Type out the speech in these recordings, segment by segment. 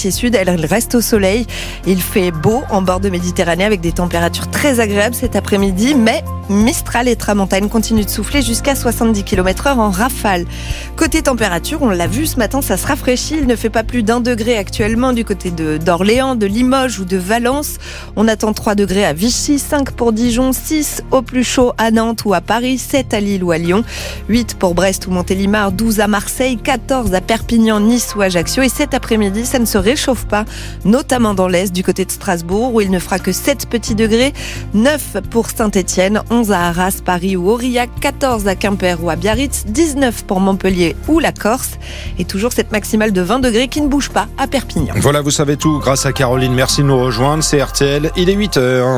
moitié sud, elle reste au soleil. Il fait beau en bord de Méditerranée avec des températures très agréables cet après-midi, mais Mistral et Tramontane continuent de souffler jusqu'à 70 km/h en rafale. Côté température, on l'a vu ce matin, ça se rafraîchit. Il ne fait pas plus d'1 degré actuellement du côté d'Orléans, de Limoges ou de Valence. On attend 3 degrés à Vichy, 5 pour Dijon, 6 au plus chaud à Nantes ou à Paris, 7 à Lille ou à Lyon, 8 pour Brest ou Montélimar, 12 à Marseille, 14 à Perpignan, Nice ou Ajaccio. Et cet après-midi, ça ne se réchauffe pas, notamment dans l'Est, du côté de Strasbourg, où il ne fera que 7 petits degrés, 9 pour Saint-Etienne, 11 à Arras, Paris ou Aurillac, 14 à Quimper ou à Biarritz, 19 pour Montpellier ou la Corse. Et toujours cette maximale de 20 degrés qui ne bouge pas à Perpignan. Voilà, vous savez tout grâce à Caroline. Merci de nous rejoindre. C'est RTL. Il est 8h.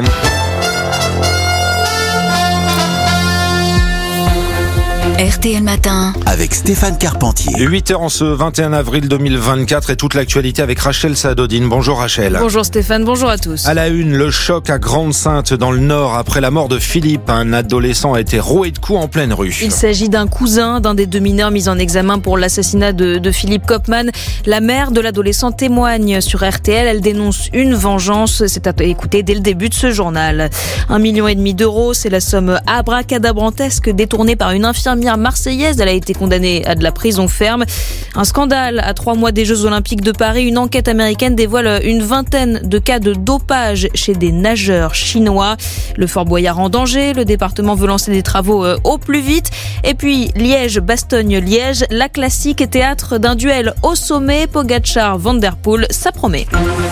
RTL Matin avec Stéphane Carpentier. 8h en ce 21 avril 2024 et toute l'actualité avec Rachel Sadodine. Bonjour Rachel. Bonjour Stéphane, bonjour à tous. À la une, le choc à Grande-Synthe dans le Nord après la mort de Philippe. Un adolescent a été roué de coups en pleine rue. Il s'agit d'un cousin d'un des deux mineurs mis en examen pour l'assassinat de Philippe Kopman. La mère de l'adolescent témoigne sur RTL. Elle dénonce une vengeance. C'est à écouter dès le début de ce journal. 1,5 million d'euros, c'est la somme abracadabrantesque détournée par une infirmière marseillaise. Elle a été condamnée à de la prison ferme. Un scandale à 3 mois des Jeux Olympiques de Paris. Une enquête américaine dévoile une vingtaine de cas de dopage chez des nageurs chinois. Le Fort Boyard en danger. Le département veut lancer des travaux au plus vite. Et puis Liège-Bastogne-Liège, la classique est théâtre d'un duel au sommet. Pogacar-Van der Poel, ça promet.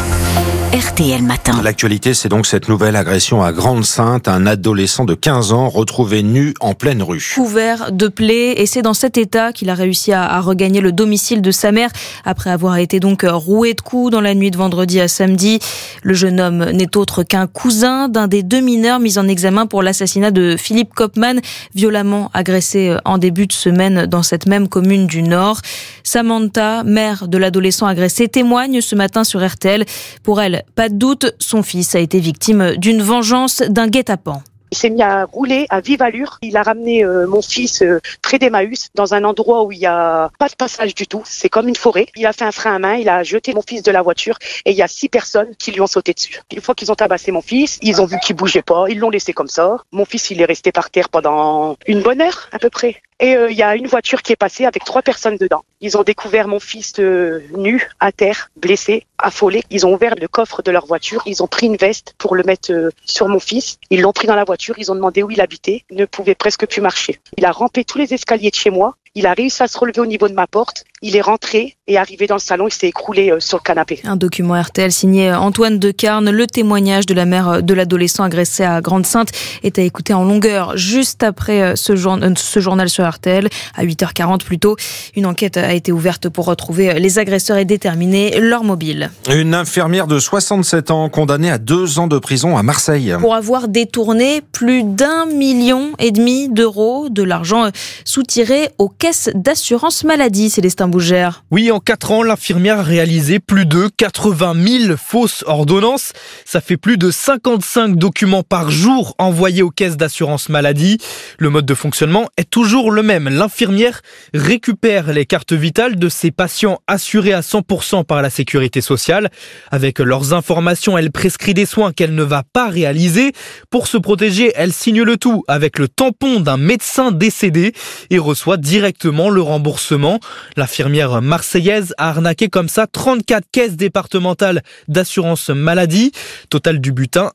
RTL Matin. L'actualité, c'est donc cette nouvelle agression à Grande-Synthe. Un adolescent de 15 ans retrouvé nu en pleine rue. Couvert de plaies, et c'est dans cet état qu'il a réussi à regagner le domicile de sa mère après avoir été donc roué de coups dans la nuit de vendredi à samedi. Le jeune homme n'est autre qu'un cousin d'un des deux mineurs mis en examen pour l'assassinat de Philippe Kopman, violemment agressé en début de semaine dans cette même commune du Nord. Samantha, mère de l'adolescent agressé, témoigne ce matin sur RTL. Pour elle, pas de doute, son fils a été victime d'une vengeance, d'un guet-apens. Il s'est mis à rouler à vive allure. Il a ramené mon fils près d'Emmaüs, dans un endroit où il n'y a pas de passage du tout. C'est comme une forêt. Il a fait un frein à main, il a jeté mon fils de la voiture et il y a 6 personnes qui lui ont sauté dessus. Une fois qu'ils ont tabassé mon fils, ils ont vu qu'il bougeait pas, ils l'ont laissé comme ça. Mon fils, il est resté par terre pendant une bonne heure à peu près. Et il y a une voiture qui est passée avec 3 personnes dedans. Ils ont découvert mon fils nu, à terre, blessé, affolé. Ils ont ouvert le coffre de leur voiture. Ils ont pris une veste pour le mettre sur mon fils. Ils l'ont pris dans la voiture. Ils ont demandé où il habitait. Il ne pouvait presque plus marcher. Il a rampé tous les escaliers de chez moi. Il a réussi à se relever au niveau de ma porte. Il est rentré et arrivé dans le salon, il s'est écroulé sur le canapé. Un document RTL signé Antoine Decarne. Le témoignage de la mère de l'adolescent agressé à Grande-Synthe est à écouter en longueur juste après ce journal sur RTL, à 8h40 plus tôt. Une enquête a été ouverte pour retrouver les agresseurs et déterminer leur mobile. Une infirmière de 67 ans condamnée à 2 ans de prison à Marseille. Pour avoir détourné plus d'1,5 million d'euros de l'argent soutiré aux caisses d'assurance maladie, Célestin Bougère. Oui, en 4 ans, l'infirmière a réalisé plus de 80 000 fausses ordonnances. Ça fait plus de 55 documents par jour envoyés aux caisses d'assurance maladie. Le mode de fonctionnement est toujours le même. L'infirmière récupère les cartes vitales de ses patients assurés à 100% par la sécurité sociale. Avec leurs informations, elle prescrit des soins qu'elle ne va pas réaliser. Pour se protéger, elle signe le tout avec le tampon d'un médecin décédé et reçoit directement le remboursement. L'infirmière marseillaise a arnaqué comme ça 34 caisses départementales d'assurance maladie. Total du butin,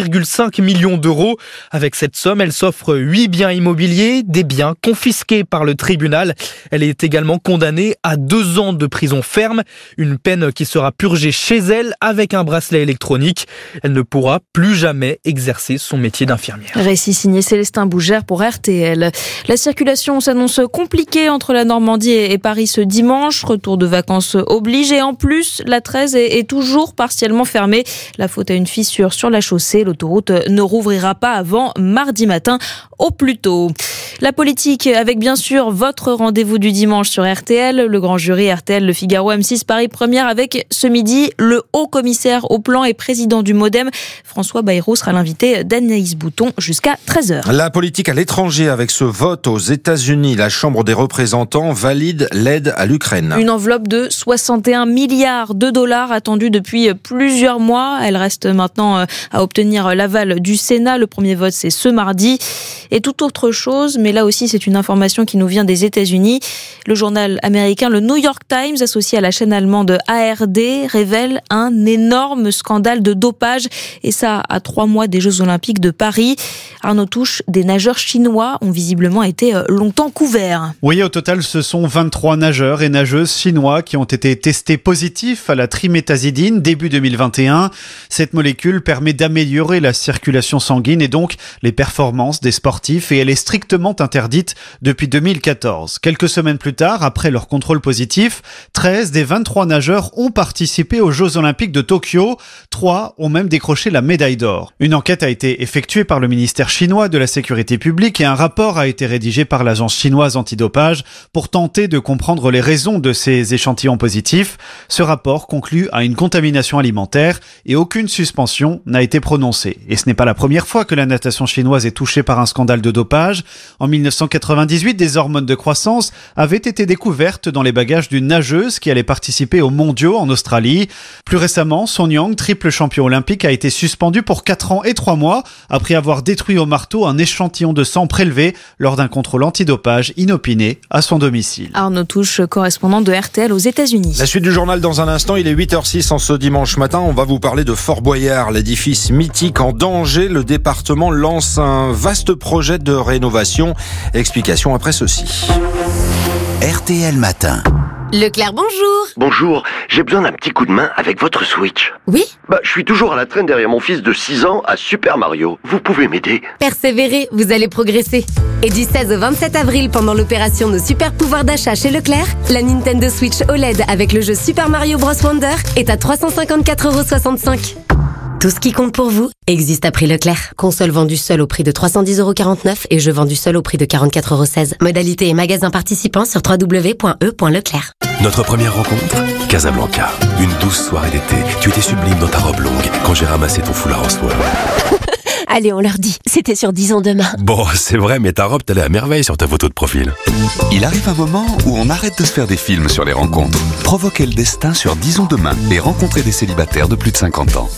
1,5 million d'euros. Avec cette somme, elle s'offre 8 biens immobiliers, des biens confisqués par le tribunal. Elle est également condamnée à 2 ans de prison ferme, une peine qui sera purgée chez elle avec un bracelet électronique. Elle ne pourra plus jamais exercer son métier d'infirmière. Récit signé Célestin Bougère pour RTL. La circulation s'annonce compliquée entre la Normandie et Paris ce dimanche. Retour de vacances oblige et en plus, la 13 est toujours partiellement fermée. La faute à une fissure sur la chaussée. L'autoroute ne rouvrira pas avant mardi matin. au plus tôt. La politique avec bien sûr votre rendez-vous du dimanche sur RTL, le grand jury RTL, Le Figaro, M6, Paris Première avec ce midi le haut commissaire au plan et président du MoDem. François Bayrou sera l'invité d'Anaïs Bouton jusqu'à 13h. La politique à l'étranger avec ce vote aux États-Unis. La Chambre des représentants valide l'aide à l'Ukraine. Une enveloppe de 61 milliards de dollars attendue depuis plusieurs mois. Elle reste maintenant à obtenir l'aval du Sénat. Le premier vote, c'est ce mardi. Et toute autre chose, mais là aussi c'est une information qui nous vient des États-Unis. Le journal américain, le New York Times, associé à la chaîne allemande ARD, révèle un énorme scandale de dopage. Et ça, à 3 mois des Jeux Olympiques de Paris. Arnaud Touche, des nageurs chinois ont visiblement été longtemps couverts. Oui, au total, ce sont 23 nageurs et nageuses chinois qui ont été testés positifs à la triméthazidine début 2021. Cette molécule permet d'améliorer la circulation sanguine et donc les performances des sportifs et elle est strictement interdite depuis 2014. Quelques semaines plus tard, après leur contrôle positif, 13 des 23 nageurs ont participé aux Jeux Olympiques de Tokyo. 3 ont même décroché la médaille d'or. Une enquête a été effectuée par le ministère chinois de la Sécurité publique et un rapport a été rédigé par l'agence chinoise antidopage pour tenter de comprendre les raisons de ces échantillons positifs. Ce rapport conclut à une contamination alimentaire et aucune suspension n'a été prononcée. Et ce n'est pas la première fois que la natation chinoise est touchée par un scandale de dopage. En 1998, des hormones de croissance avaient été découvertes dans les bagages d'une nageuse qui allait participer aux mondiaux en Australie. Plus récemment, Son Yang, triple champion olympique, a été suspendu pour 4 ans et 3 mois après avoir détruit au marteau un échantillon de sang prélevé lors d'un contrôle antidopage inopiné à son domicile. Arnaud Touche, correspondant de RTL aux États-Unis. La suite du journal dans un instant, il est 8h06 en ce dimanche matin. On va vous parler de Fort Boyard, l'édifice mythique en danger. Le département lance un vaste projet de rénovation. Explication après ceci. RTL Matin. Leclerc, bonjour. Bonjour, j'ai besoin d'un petit coup de main avec votre Switch. Oui? Je suis toujours à la traîne derrière mon fils de 6 ans à Super Mario. Vous pouvez m'aider? Persévérez, vous allez progresser. Et du 16 au 27 avril, pendant l'opération Nos super pouvoirs d'achat chez Leclerc, la Nintendo Switch OLED avec le jeu Super Mario Bros Wonder est à 354,65 €. Tout ce qui compte pour vous existe à prix Leclerc. Console vendue seule au prix de 310,49 € et jeu vendu seul au prix de 44,16 €. Modalité et magasin participants sur www.e.leclerc. Notre première rencontre, Casablanca. Une douce soirée d'été. Tu étais sublime dans ta robe longue quand j'ai ramassé ton foulard en soie. Allez, on leur dit, c'était sur 10 ans demain. Bon, c'est vrai, mais ta robe t'allait à merveille sur ta photo de profil. Il arrive un moment où on arrête de se faire des films sur les rencontres. Provoquez le destin sur Disons demain et rencontrez des célibataires de plus de 50 ans.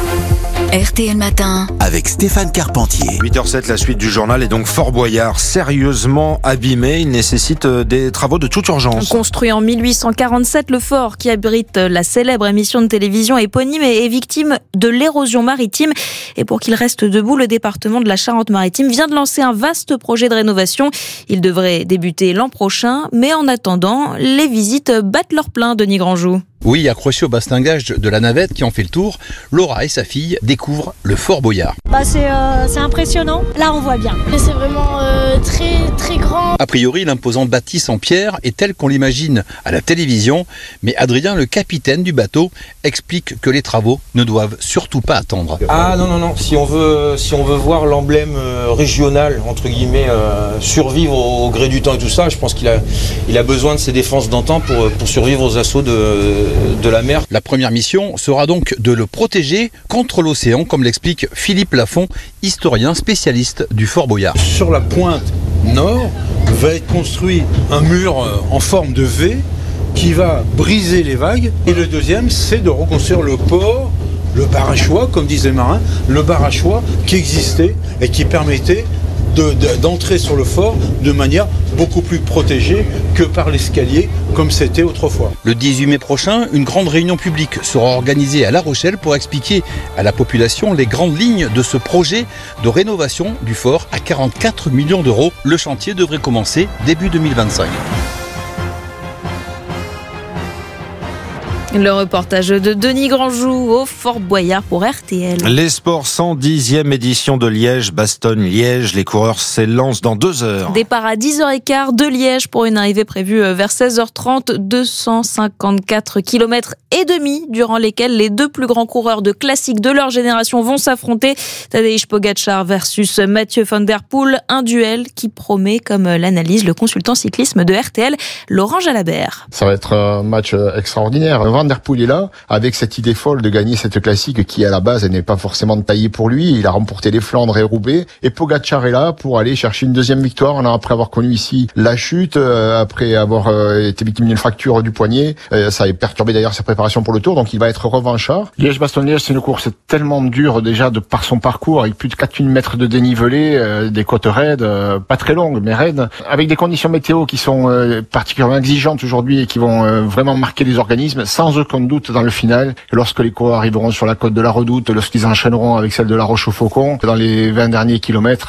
RTL Matin. Avec Stéphane Carpentier. 8h07, la suite du journal est donc Fort Boyard, sérieusement abîmé. Il nécessite des travaux de toute urgence. Construit en 1847, le fort qui abrite la célèbre émission de télévision éponyme est victime de l'érosion maritime. Et pour qu'il reste debout, le département de la Charente-Maritime vient de lancer un vaste projet de rénovation. Il devrait débuter l'an prochain, mais en attendant, les visites battent leur plein, Denis Grandjou. Oui, accroché au bastingage de la navette qui en fait le tour, Laura et sa fille découvrent le Fort Boyard. C'est impressionnant. Là, on voit bien. C'est vraiment très, très grand. A priori, l'imposante bâtisse en pierre est telle qu'on l'imagine à la télévision, mais Adrien, le capitaine du bateau, explique que les travaux ne doivent surtout pas attendre. Ah non. Si on veut voir l'emblème régional, entre guillemets, survivre au gré du temps et tout ça, je pense qu'il a besoin de ses défenses d'antan pour survivre aux assauts de la mer. La première mission sera donc de le protéger contre l'océan, comme l'explique Philippe Lafont, historien spécialiste du Fort Boyard. Sur la pointe nord va être construit un mur en forme de V qui va briser les vagues. Et le deuxième, c'est de reconstruire le port, le bar à choix, comme disaient les marins, le bar à choix qui existait et qui permettait d'entrer sur le fort de manière beaucoup plus protégée que par l'escalier comme c'était autrefois. Le 18 mai prochain, une grande réunion publique sera organisée à La Rochelle pour expliquer à la population les grandes lignes de ce projet de rénovation du fort à 44 millions d'euros. Le chantier devrait commencer début 2025. Le reportage de Denis Grandjou au Fort Boyard pour RTL. Les sports, 110e édition de Liège-Bastogne-Liège. Les coureurs s'élancent dans 2 heures. Départ à 10h15 de Liège pour une arrivée prévue vers 16h30. 254 km et demi durant lesquels les 2 plus grands coureurs de classique de leur génération vont s'affronter. Tadej Pogačar versus Mathieu van der Poel. Un duel qui promet, comme l'analyse le consultant cyclisme de RTL, Laurent Jalabert. Ça va être un match extraordinaire. Van der Poel est là, avec cette idée folle de gagner cette classique qui, à la base, n'est pas forcément taillée pour lui. Il a remporté les Flandres et Roubaix. Et Pogačar est là pour aller chercher une deuxième victoire. Après avoir connu ici la chute, après avoir été victime d'une fracture du poignet. Ça a perturbé d'ailleurs sa préparation pour le Tour, donc il va être revanchard. Liège-Bastogne-Liège, c'est une course tellement dure déjà de par son parcours, avec plus de 4000 mètres de dénivelé, des côtes raides, pas très longues, mais raides, avec des conditions météo qui sont particulièrement exigeantes aujourd'hui et qui vont vraiment marquer les organismes, sans aucun doute dans le final. Lorsque les coureurs arriveront sur la côte de la Redoute, lorsqu'ils enchaîneront avec celle de la Roche-au-Faucon, dans les 20 derniers kilomètres,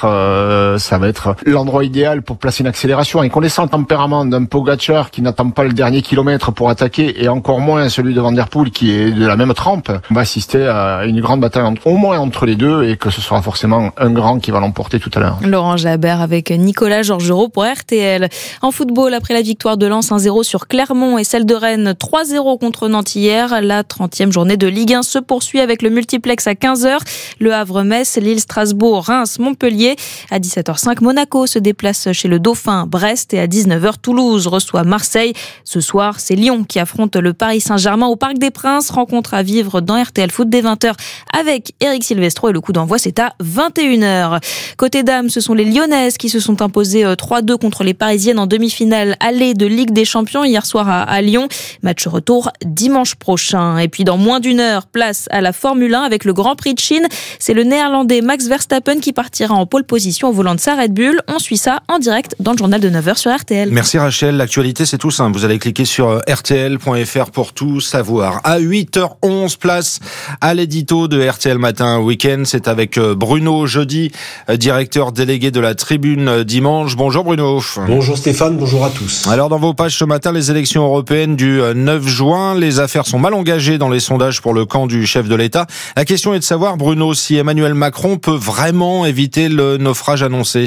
ça va être l'endroit idéal pour placer une accélération. Et connaissant le tempérament d'un Pogačar qui n'attend pas le dernier kilomètre pour attaquer, et encore moins celui de Van der Poel qui est de la même trempe, on va assister à une grande bataille au moins entre les deux, et que ce sera forcément un grand qui va l'emporter tout à l'heure. Laurent Jalabert avec Nicolas Georgerot pour RTL. En football, après la victoire de Lens 1-0 sur Clermont et celle de Rennes 3-0 contre Nantes hier, la 30e journée de Ligue 1 se poursuit avec le multiplex à 15h. Le Havre-Metz, Lille-Strasbourg, Reims-Montpellier. À 17h05, Monaco se déplace chez le Dauphin Brest, et à 19h, Toulouse reçoit Marseille. Ce soir, c'est Lyon qui affronte le Paris Saint-Germain au Parc des Princes. Rencontre à vivre dans RTL Foot dès 20h avec Eric Silvestro, et le coup d'envoi c'est à 21h. Côté dames, ce sont les Lyonnaises qui se sont imposées 3-2 contre les Parisiennes en demi-finale aller de Ligue des Champions hier soir à Lyon. Match retour dimanche prochain. Et puis dans moins d'une heure, place à la Formule 1 avec le Grand Prix de Chine. C'est le Néerlandais Max Verstappen qui partira en pole position au volant de sa Red Bull. On suit ça en direct dans le journal de 9h sur RTL. Merci Rachel, l'actualité c'est tout simple. Vous allez cliquer sur rtl.fr pour tout savoir. À 8h11, place à l'édito de RTL Matin Week-end. C'est avec Bruno Jeudi, directeur délégué de la Tribune Dimanche. Bonjour Bruno. Bonjour Stéphane, bonjour à tous. Alors dans vos pages ce matin, les élections européennes du 9 juin. Les affaires sont mal engagées dans les sondages pour le camp du chef de l'État. La question est de savoir, Bruno, si Emmanuel Macron peut vraiment éviter le naufrage annoncé.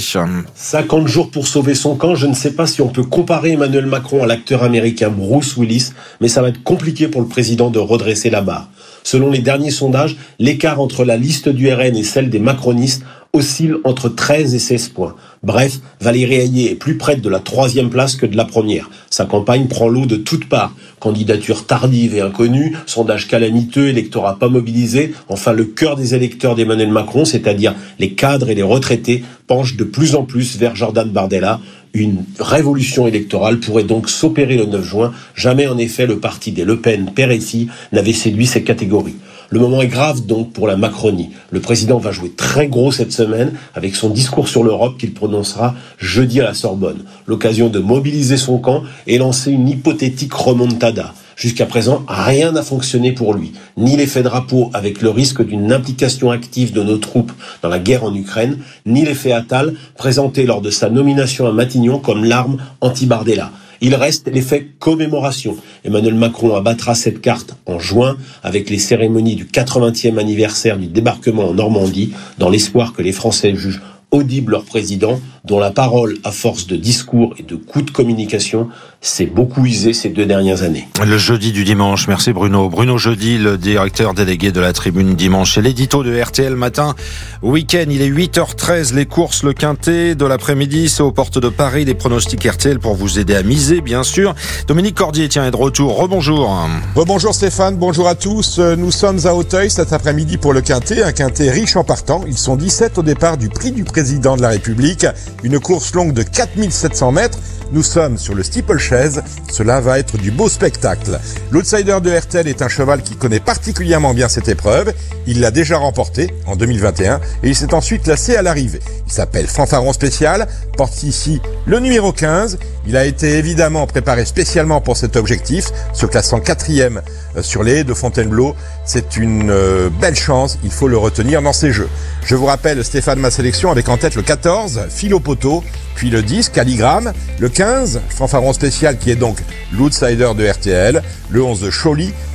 50 jours pour sauver son camp. Je ne sais pas si on peut comparer Emmanuel Macron à l'acteur américain Bruce Willis, mais ça va être compliqué pour le président de redresser la barre. Selon les derniers sondages, l'écart entre la liste du RN et celle des macronistes oscille entre 13 et 16 points. Bref, Valérie Hayé est plus près de la 3e place que de la première. Sa campagne prend l'eau de toutes parts. Candidature tardive et inconnue, sondage calamiteux, électorat pas mobilisé. Enfin, le cœur des électeurs d'Emmanuel Macron, c'est-à-dire les cadres et les retraités, penche de plus en plus vers Jordan Bardella. Une révolution électorale pourrait donc s'opérer le 9 juin. Jamais, en effet, le parti des Le Pen, père et fille, n'avait séduit ces catégories. Le moment est grave donc pour la Macronie. Le président va jouer très gros cette semaine avec son discours sur l'Europe qu'il prononcera jeudi à la Sorbonne. L'occasion de mobiliser son camp et lancer une hypothétique remontada. Jusqu'à présent, rien n'a fonctionné pour lui. Ni l'effet drapeau avec le risque d'une implication active de nos troupes dans la guerre en Ukraine, ni l'effet Attal présenté lors de sa nomination à Matignon comme l'arme anti-Bardella. Il reste l'effet commémoration. Emmanuel Macron abattra cette carte en juin avec les cérémonies du 80e anniversaire du débarquement en Normandie, dans l'espoir que les Français jugent audible leur président, dont la parole, à force de discours et de coups de communication, s'est beaucoup usée ces 2 dernières années. Le jeudi du dimanche, merci Bruno. Bruno Jeudi, le directeur délégué de la Tribune Dimanche. C'est l'édito de RTL Matin Week-end. Il est 8h13, les courses, le quintet de l'après-midi, c'est aux portes de Paris. Les pronostics RTL pour vous aider à miser, bien sûr. Dominique Cordier, tiens, est de retour. Rebonjour. Rebonjour Stéphane, bonjour à tous. Nous sommes à Auteuil cet après-midi pour le quintet. Un quintet riche en partants. Ils sont 17 au départ du prix du président de la République. Une course longue de 4700 mètres. Nous sommes sur le steeplechase. Cela va être du beau spectacle. L'outsider de RTL est un cheval qui connaît particulièrement bien cette épreuve. Il l'a déjà remporté en 2021 et il s'est ensuite classé à l'arrivée. Il s'appelle Fanfaron Spécial, porte ici le numéro 15. Il a été évidemment préparé spécialement pour cet objectif, se classant 4e sur les haies de Fontainebleau. C'est une belle chance, il faut le retenir dans ces jeux. Je vous rappelle, Stéphane, ma sélection avec en tête le 14, Philopoto, puis le 10, Calligramme, le 15, Fanfaron Spécial qui est donc l'outsider de RTL, le 11, Choli,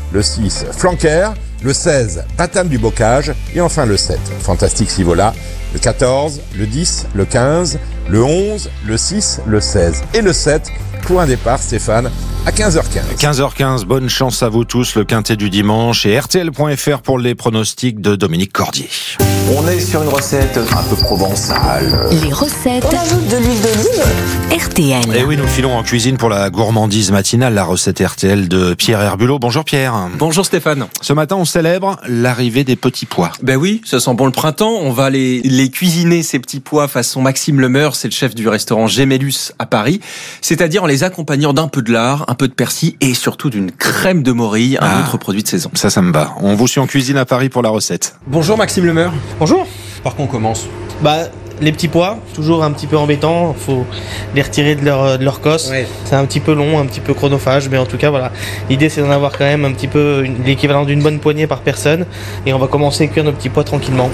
le 6, Flanquer, le 16, Patame du Bocage et enfin le 7, Fantastique Sivola, le 14, le 10, le 15, le 11, le 6, le 16 et le 7 pour un départ, Stéphane, à 15h15. 15h15, bonne chance à vous tous, le quintet du dimanche et RTL.fr pour les pronostics de Dominique Cordier. On est sur une recette un peu provençale. Les recettes. On ajoute de l'huile d'olive. RTL. Et oui, nous filons en cuisine pour la gourmandise matinale, la recette RTL de Pierre Herbulot. Bonjour Pierre. Bonjour Stéphane. Ce matin, on célèbre l'arrivée des petits pois. Ben oui, ça sent bon le printemps. On va les cuisiner, ces petits pois, façon Maxime Lemeur, c'est le chef du restaurant Gemellus à Paris. C'est-à-dire en les accompagnant d'un peu de lard, un peu de persil et surtout d'une crème de morille, un autre produit de saison. Ça me va. On vous suit en cuisine à Paris pour la recette. Bonjour Maxime Lemeur. Bonjour. Par quoi on commence ? Les petits pois, toujours un petit peu embêtant, faut les retirer de leur cosse. Ouais. C'est un petit peu long, un petit peu chronophage, mais en tout cas voilà. L'idée c'est d'en avoir quand même un petit peu l'équivalent d'une bonne poignée par personne. Et on va commencer à cuire nos petits pois tranquillement.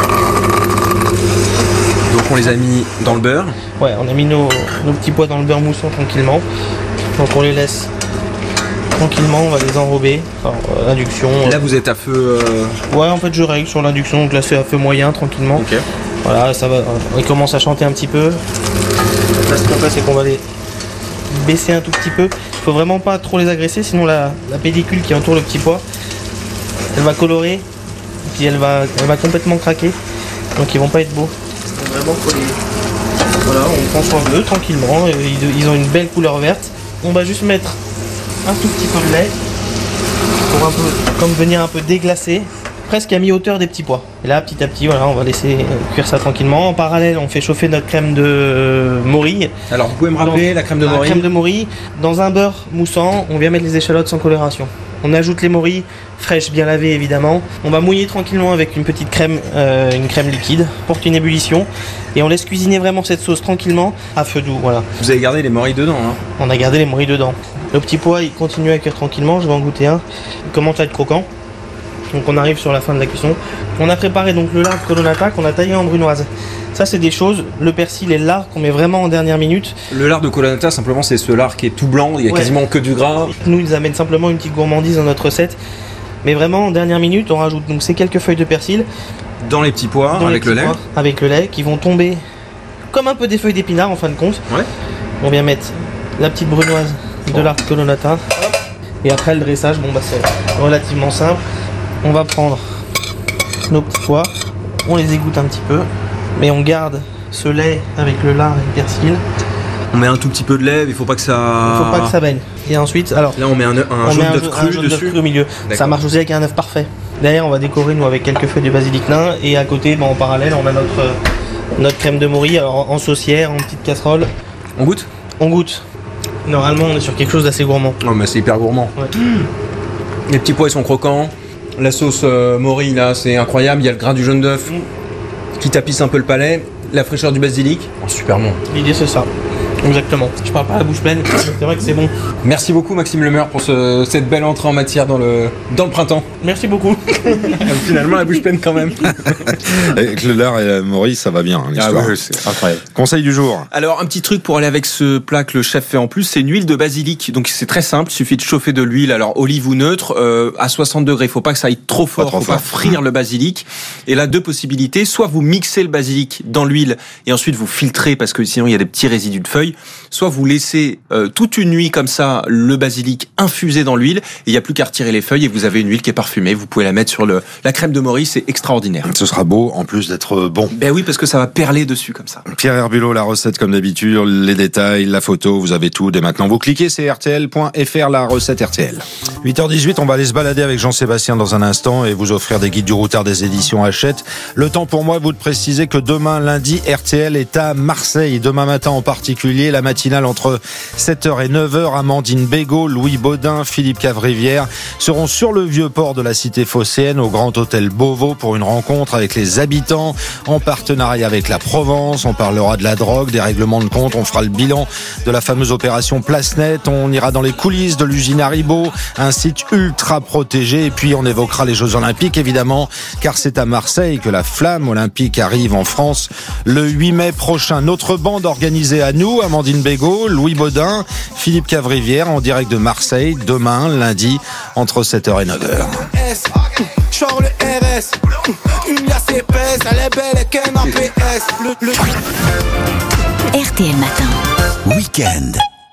Donc on les a mis dans le beurre. Ouais, on a mis nos petits pois dans le beurre mousson tranquillement. Donc on les laisse tranquillement, on va les enrober, induction. Là vous êtes à feu... Ouais, en fait je règle sur l'induction, donc là c'est à feu moyen tranquillement. Ok. Voilà, ça va, il commence à chanter un petit peu. Là ce qu'on fait c'est qu'on va les baisser un tout petit peu. Il faut vraiment pas trop les agresser, sinon la pellicule qui entoure le petit pois, elle va colorer, puis elle va complètement craquer, donc ils vont pas être beaux. Donc vraiment faut les... Voilà, on prend soin d'eux tranquillement, ils ont une belle couleur verte. On va juste mettre un tout petit peu de lait pour un peu, comme venir un peu déglacer, presque à mi-hauteur des petits pois. Et là, petit à petit, voilà, on va laisser cuire ça tranquillement. En parallèle, on fait chauffer notre crème de morille. Alors, vous pouvez me rappeler la crème de morille ? La crème de morille, dans un beurre moussant, on vient mettre les échalotes sans coloration. On ajoute les morilles fraîches, bien lavées évidemment. On va mouiller tranquillement avec une petite crème, une crème liquide, porte une ébullition. Et on laisse cuisiner vraiment cette sauce tranquillement à feu doux. Voilà. Vous avez gardé les morilles dedans, hein ? On a gardé les morilles dedans. Le petit pois, il continue à cuire tranquillement. Je vais en goûter un. Il commence à être croquant. Donc on arrive sur la fin de la cuisson. On a préparé donc le lard de colonnata qu'on a taillé en brunoise. Ça c'est des choses, le persil et le lard qu'on met vraiment en dernière minute. Le lard de colonnata simplement c'est ce lard qui est tout blanc, il y a quasiment que du gras. Nous ils amènent simplement une petite gourmandise dans notre recette. Mais vraiment en dernière minute on rajoute donc ces quelques feuilles de persil. Dans les petits pois avec le lait. Avec le lait qui vont tomber comme un peu des feuilles d'épinards en fin de compte. Ouais. On vient mettre la petite brunoise de lard de colonnata. Et après le dressage, c'est relativement simple. On va prendre nos petits pois, on les égoutte un petit peu, mais on garde ce lait avec le lard et le persil. On met un tout petit peu de lait, il faut pas que ça baigne. Et ensuite, alors là on met un jaune d'œuf cru dessus au milieu. D'accord. Ça marche aussi avec un œuf parfait. Derrière on va décorer nous avec quelques feuilles de basilic nain et à côté en parallèle on a notre crème de morille alors, en saucière, en petite casserole. On goûte ? On goûte. Normalement on est sur quelque chose d'assez gourmand. Non mais c'est hyper gourmand. Ouais. Les petits pois ils sont croquants. La sauce morille là c'est incroyable, il y a le gras du jaune d'œuf qui tapisse un peu le palais, la fraîcheur du basilic, super bon. L'idée c'est ça, exactement. Je parle pas à la bouche pleine, c'est vrai que c'est bon. Merci beaucoup Maxime Lemeur pour cette belle entrée en matière dans le printemps. Merci beaucoup. Finalement la bouche pleine quand même. Avec le lard et la morille ça va bien l'histoire. Ah ouais, c'est incroyable. Conseil du jour. Alors un petit truc pour aller avec ce plat que le chef fait en plus, c'est une huile de basilic. Donc c'est très simple, il suffit de chauffer de l'huile, alors olive ou neutre, à 60 degrés. Il faut pas que ça aille trop fort, faut pas frire le basilic. Et là deux possibilités, soit vous mixez le basilic dans l'huile et ensuite vous filtrez parce que sinon il y a des petits résidus de feuilles, soit vous laissez toute une nuit comme ça le basilic infusé dans l'huile et il n'y a plus qu'à retirer les feuilles et vous avez une huile qui est parfumée. Vous pouvez la mettre sur la crème de morille, c'est extraordinaire. Ce sera beau en plus d'être bon. Ben oui, parce que ça va perler dessus comme ça. Pierre Herbulot, la recette comme d'habitude, les détails, la photo, vous avez tout dès maintenant. Vous cliquez, c'est rtl.fr, la recette RTL. 8h18, on va aller se balader avec Jean-Sébastien dans un instant et vous offrir des guides du routard des éditions Hachette. Le temps pour moi, vous de préciser que demain, lundi, RTL est à Marseille. Demain matin en particulier, la matinale entre 7h et 9h, Amandine Bégaud, Louis Baudin, Philippe Cavrivière seront sur le vieux port de la cité phocéenne au Grand Hôtel Beauvau pour une rencontre avec les habitants en partenariat avec la Provence. On parlera de la drogue, des règlements de compte, on fera le bilan de la fameuse opération Place Nette, on ira dans les coulisses de l'usine Haribo, un site ultra protégé et puis on évoquera les Jeux Olympiques évidemment car c'est à Marseille que la flamme olympique arrive en France le 8 mai prochain. Notre bande organisée à nous, Amandine Bégaud, Louis Baudin, Philippe Cavrivière en direct de Marseille demain, lundi, entre 7h et 9h. Genre le RS, une liasse épaisse, elle est belle et qu'un APS. RTL Matin. Week-end.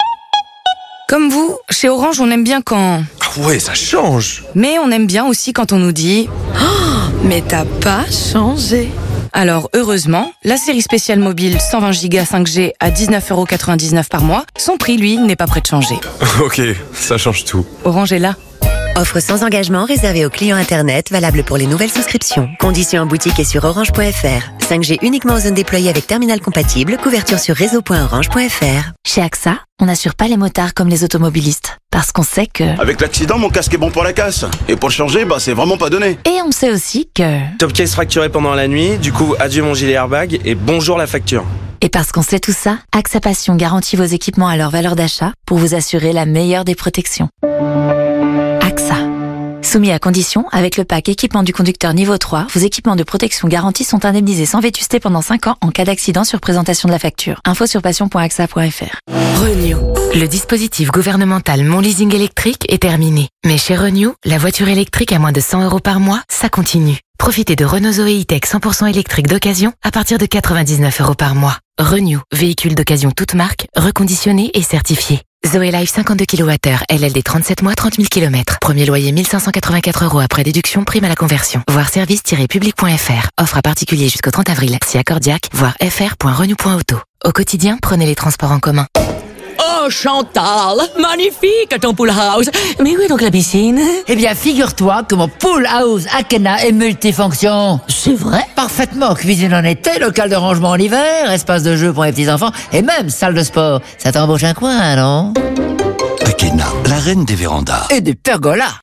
Comme vous, chez Orange, on aime bien quand... Ah ouais, ça change. Mais on aime bien aussi quand on nous dit oh, mais t'as pas changé. Alors, heureusement, la série spéciale mobile 120 Go 5G à 19,99€ par mois, son prix, lui, n'est pas prêt de changer. Ok, ça change tout. Orange est là. Offre sans engagement réservée aux clients Internet, valable pour les nouvelles souscriptions. Conditions en boutique et sur orange.fr. 5G uniquement aux zones déployées avec terminal compatible. Couverture sur réseau.orange.fr. Chez AXA, on n'assure pas les motards comme les automobilistes. Parce qu'on sait que... Avec l'accident, mon casque est bon pour la casse. Et pour le changer, c'est vraiment pas donné. Et on sait aussi que... Top case fracturé pendant la nuit, du coup, adieu mon gilet airbag et bonjour la facture. Et parce qu'on sait tout ça, AXA Passion garantit vos équipements à leur valeur d'achat pour vous assurer la meilleure des protections. AXA. Soumis à condition, avec le pack équipement du conducteur niveau 3, vos équipements de protection garantis sont indemnisés sans vétusté pendant 5 ans en cas d'accident sur présentation de la facture. Info sur passion.axa.fr. Renew. Le dispositif gouvernemental Mon Leasing électrique est terminé. Mais chez Renew, la voiture électrique à moins de 100€ par mois, ça continue. Profitez de Renault Zoe E-Tech 100% électrique d'occasion à partir de 99€ par mois. Renew, véhicule d'occasion toute marque, reconditionné et certifié. Zoe Life 52 kWh, LLD 37 mois, 30 000 km. Premier loyer 1584€ après déduction, prime à la conversion. Voir service-public.fr. Offre à particulier jusqu'au 30 avril. Si accordiaque, voir fr.renew.auto. Au quotidien, prenez les transports en commun. Oh Chantal, magnifique ton pool house. Mais où est donc la piscine? Eh bien, figure-toi que mon pool house Akena est multifonction. C'est vrai? Parfaitement, cuisine en été, local de rangement en hiver, espace de jeu pour les petits-enfants et même salle de sport. Ça t'embauche un coin, non? Akena, la reine des vérandas. Et des pergolas.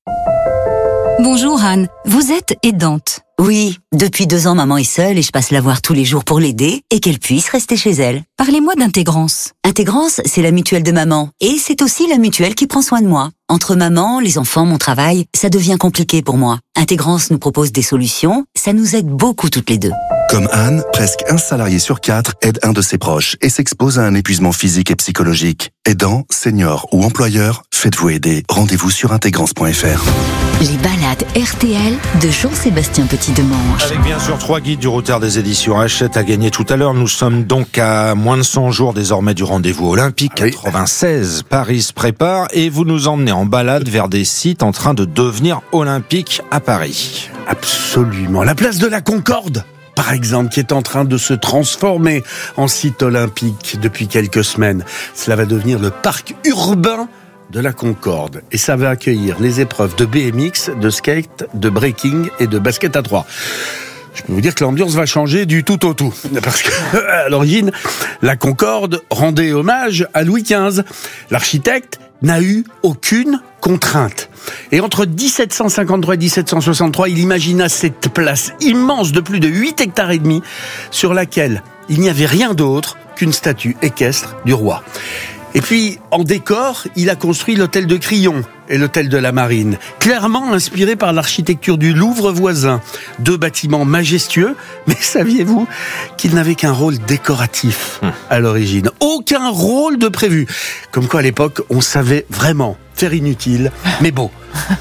Bonjour Anne, vous êtes aidante. Oui, depuis 2 ans, maman est seule et je passe la voir tous les jours pour l'aider et qu'elle puisse rester chez elle. Parlez-moi d'Intégrance. Intégrance, c'est la mutuelle de maman. Et c'est aussi la mutuelle qui prend soin de moi. Entre maman, les enfants, mon travail, ça devient compliqué pour moi. Intégrance nous propose des solutions, ça nous aide beaucoup toutes les deux. Comme Anne, presque 1 salarié sur 4 aide un de ses proches et s'expose à un épuisement physique et psychologique. Aidant, senior ou employeur, faites-vous aider. Rendez-vous sur intégrance.fr. Les balades RTL de Jean-Sébastien Petit-Demange. Avec bien sûr 3 guides du routard des éditions Hachette à gagner tout à l'heure. Nous sommes donc à moins de 100 jours désormais du rendez-vous olympique 96. Paris se prépare et vous nous emmenez en balade vers des sites en train de devenir olympiques à Paris. Absolument. La place de la Concorde, par exemple, qui est en train de se transformer en site olympique depuis quelques semaines. Cela va devenir le parc urbain de la Concorde. Et ça va accueillir les épreuves de BMX, de skate, de breaking et de basket à 3. Je peux vous dire que l'ambiance va changer du tout au tout. Parce que, à l'origine, la Concorde rendait hommage à Louis XV. L'architecte n'a eu aucune contrainte. Et entre 1753 et 1763, il imagina cette place immense de plus de 8 hectares et demi sur laquelle il n'y avait rien d'autre qu'une statue équestre du roi. Et puis, en décor, il a construit l'hôtel de Crillon et l'hôtel de la Marine, clairement inspiré par l'architecture du Louvre voisin. 2 bâtiments majestueux, mais saviez-vous qu'ils n'avaient qu'un rôle décoratif à l'origine? Aucun rôle de prévu. Comme quoi, à l'époque, on savait vraiment faire inutile, mais beau.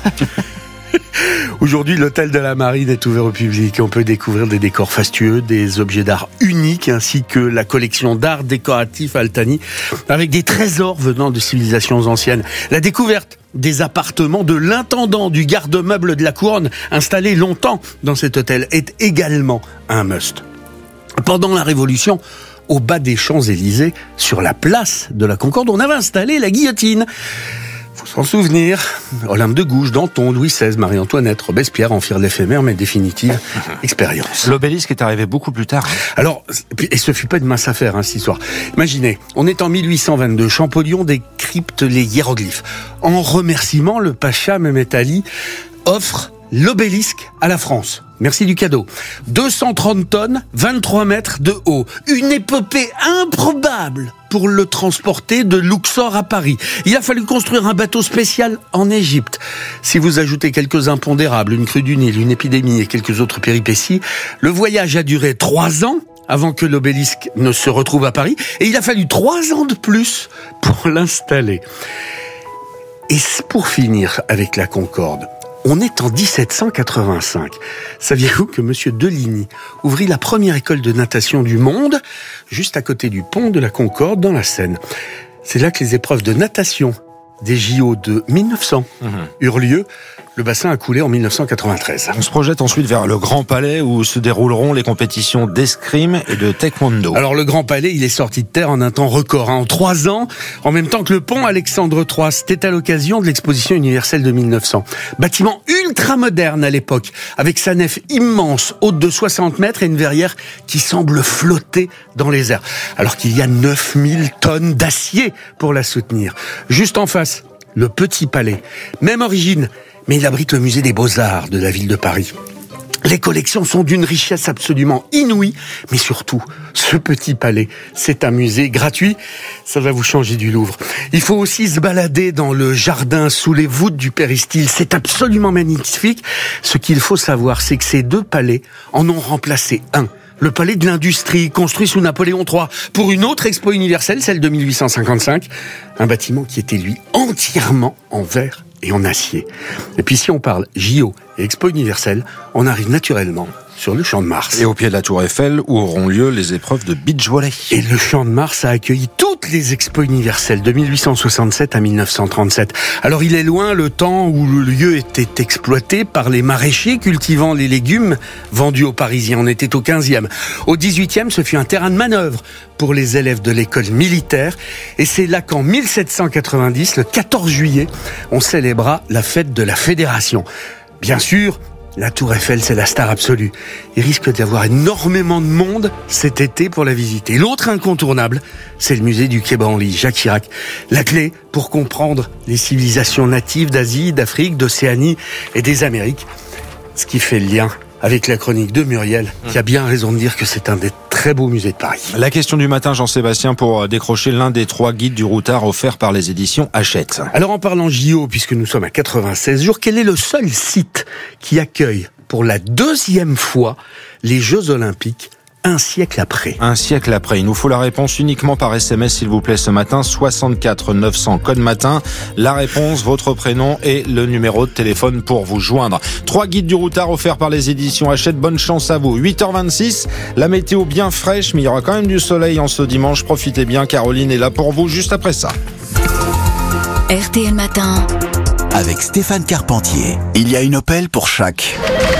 Aujourd'hui, l'hôtel de la Marine est ouvert au public. On peut découvrir des décors fastueux, des objets d'art uniques, ainsi que la collection d'art décoratif Altani, avec des trésors venant de civilisations anciennes. La découverte des appartements de l'intendant du garde-meuble de la Couronne, installé longtemps dans cet hôtel, est également un must. Pendant la Révolution, au bas des Champs-Élysées, sur la place de la Concorde, on avait installé la guillotine. Faut s'en souvenir. Olympe de Gouges, Danton, Louis XVI, Marie-Antoinette, Robespierre en firent l'éphémère mais définitive expérience. L'obélisque est arrivé beaucoup plus tard. Alors, et ce fut pas une mince affaire, cette histoire. Imaginez, on est en 1822, Champollion décrypte les hiéroglyphes. En remerciement, le pacha Mehmet Ali offre l'obélisque à la France. Merci du cadeau. 230 tonnes, 23 mètres de haut. Une épopée improbable pour le transporter de Luxor à Paris. Il a fallu construire un bateau spécial en Égypte. Si vous ajoutez quelques impondérables, une crue du Nil, une épidémie et quelques autres péripéties, le voyage a duré 3 ans avant que l'obélisque ne se retrouve à Paris, et il a fallu 3 ans de plus pour l'installer. Et pour finir avec la Concorde, on est en 1785. Saviez-vous que Monsieur Deligny ouvrit la première école de natation du monde, juste à côté du pont de la Concorde dans la Seine? C'est là que les épreuves de natation des JO de 1900 eurent lieu. Le bassin a coulé en 1993. On se projette ensuite vers le Grand Palais où se dérouleront les compétitions d'escrime et de taekwondo. Alors le Grand Palais, il est sorti de terre en un temps record, en 3 ans, en même temps que le pont Alexandre III. C'était à l'occasion de l'exposition universelle de 1900. Bâtiment ultra moderne à l'époque, avec sa nef immense, haute de 60 mètres et une verrière qui semble flotter dans les airs, alors qu'il y a 9000 tonnes d'acier pour la soutenir. Juste en face, le Petit Palais. Même origine, mais il abrite le musée des Beaux-Arts de la ville de Paris. Les collections sont d'une richesse absolument inouïe, mais surtout, ce Petit Palais, c'est un musée gratuit. Ça va vous changer du Louvre. Il faut aussi se balader dans le jardin sous les voûtes du Péristyle. C'est absolument magnifique. Ce qu'il faut savoir, c'est que ces 2 palais en ont remplacé un. Le palais de l'industrie, construit sous Napoléon III, pour une autre expo universelle, celle de 1855. Un bâtiment qui était, lui, entièrement en verre et en acier. Et puis si on parle JO et Expo universelle, on arrive naturellement sur le Champ de Mars. Et au pied de la Tour Eiffel, où auront lieu les épreuves de beach volley. Et le Champ de Mars a accueilli toutes les expos universelles de 1867 à 1937. Alors il est loin le temps où le lieu était exploité par les maraîchers cultivant les légumes vendus aux Parisiens. On était au 15e. Au 18e, ce fut un terrain de manœuvre pour les élèves de l'école militaire. Et c'est là qu'en 1790, le 14 juillet, on célébra la fête de la Fédération. Bien sûr, la Tour Eiffel, c'est la star absolue. Il risque d'y avoir énormément de monde cet été pour la visiter. L'autre incontournable, c'est le musée du Quai Branly, Jacques Chirac. La clé pour comprendre les civilisations natives d'Asie, d'Afrique, d'Océanie et des Amériques. Ce qui fait le lien avec la chronique de Muriel, qui a bien raison de dire que c'est un des très beaux musées de Paris. La question du matin, Jean-Sébastien, pour décrocher l'un des 3 guides du routard offerts par les éditions Hachette. Alors en parlant JO, puisque nous sommes à 96 jours, quel est le seul site qui accueille pour la 2e fois les Jeux Olympiques un siècle après? Un siècle après. Il nous faut la réponse uniquement par SMS, s'il vous plaît, ce matin. 64 900 code matin. La réponse, votre prénom et le numéro de téléphone pour vous joindre. 3 guides du routard offerts par les éditions Hachette. Bonne chance à vous. 8h26. La météo bien fraîche, mais il y aura quand même du soleil en ce dimanche. Profitez bien. Caroline est là pour vous juste après ça. RTL Matin. Avec Stéphane Carpentier. Il y a une Opel pour chaque.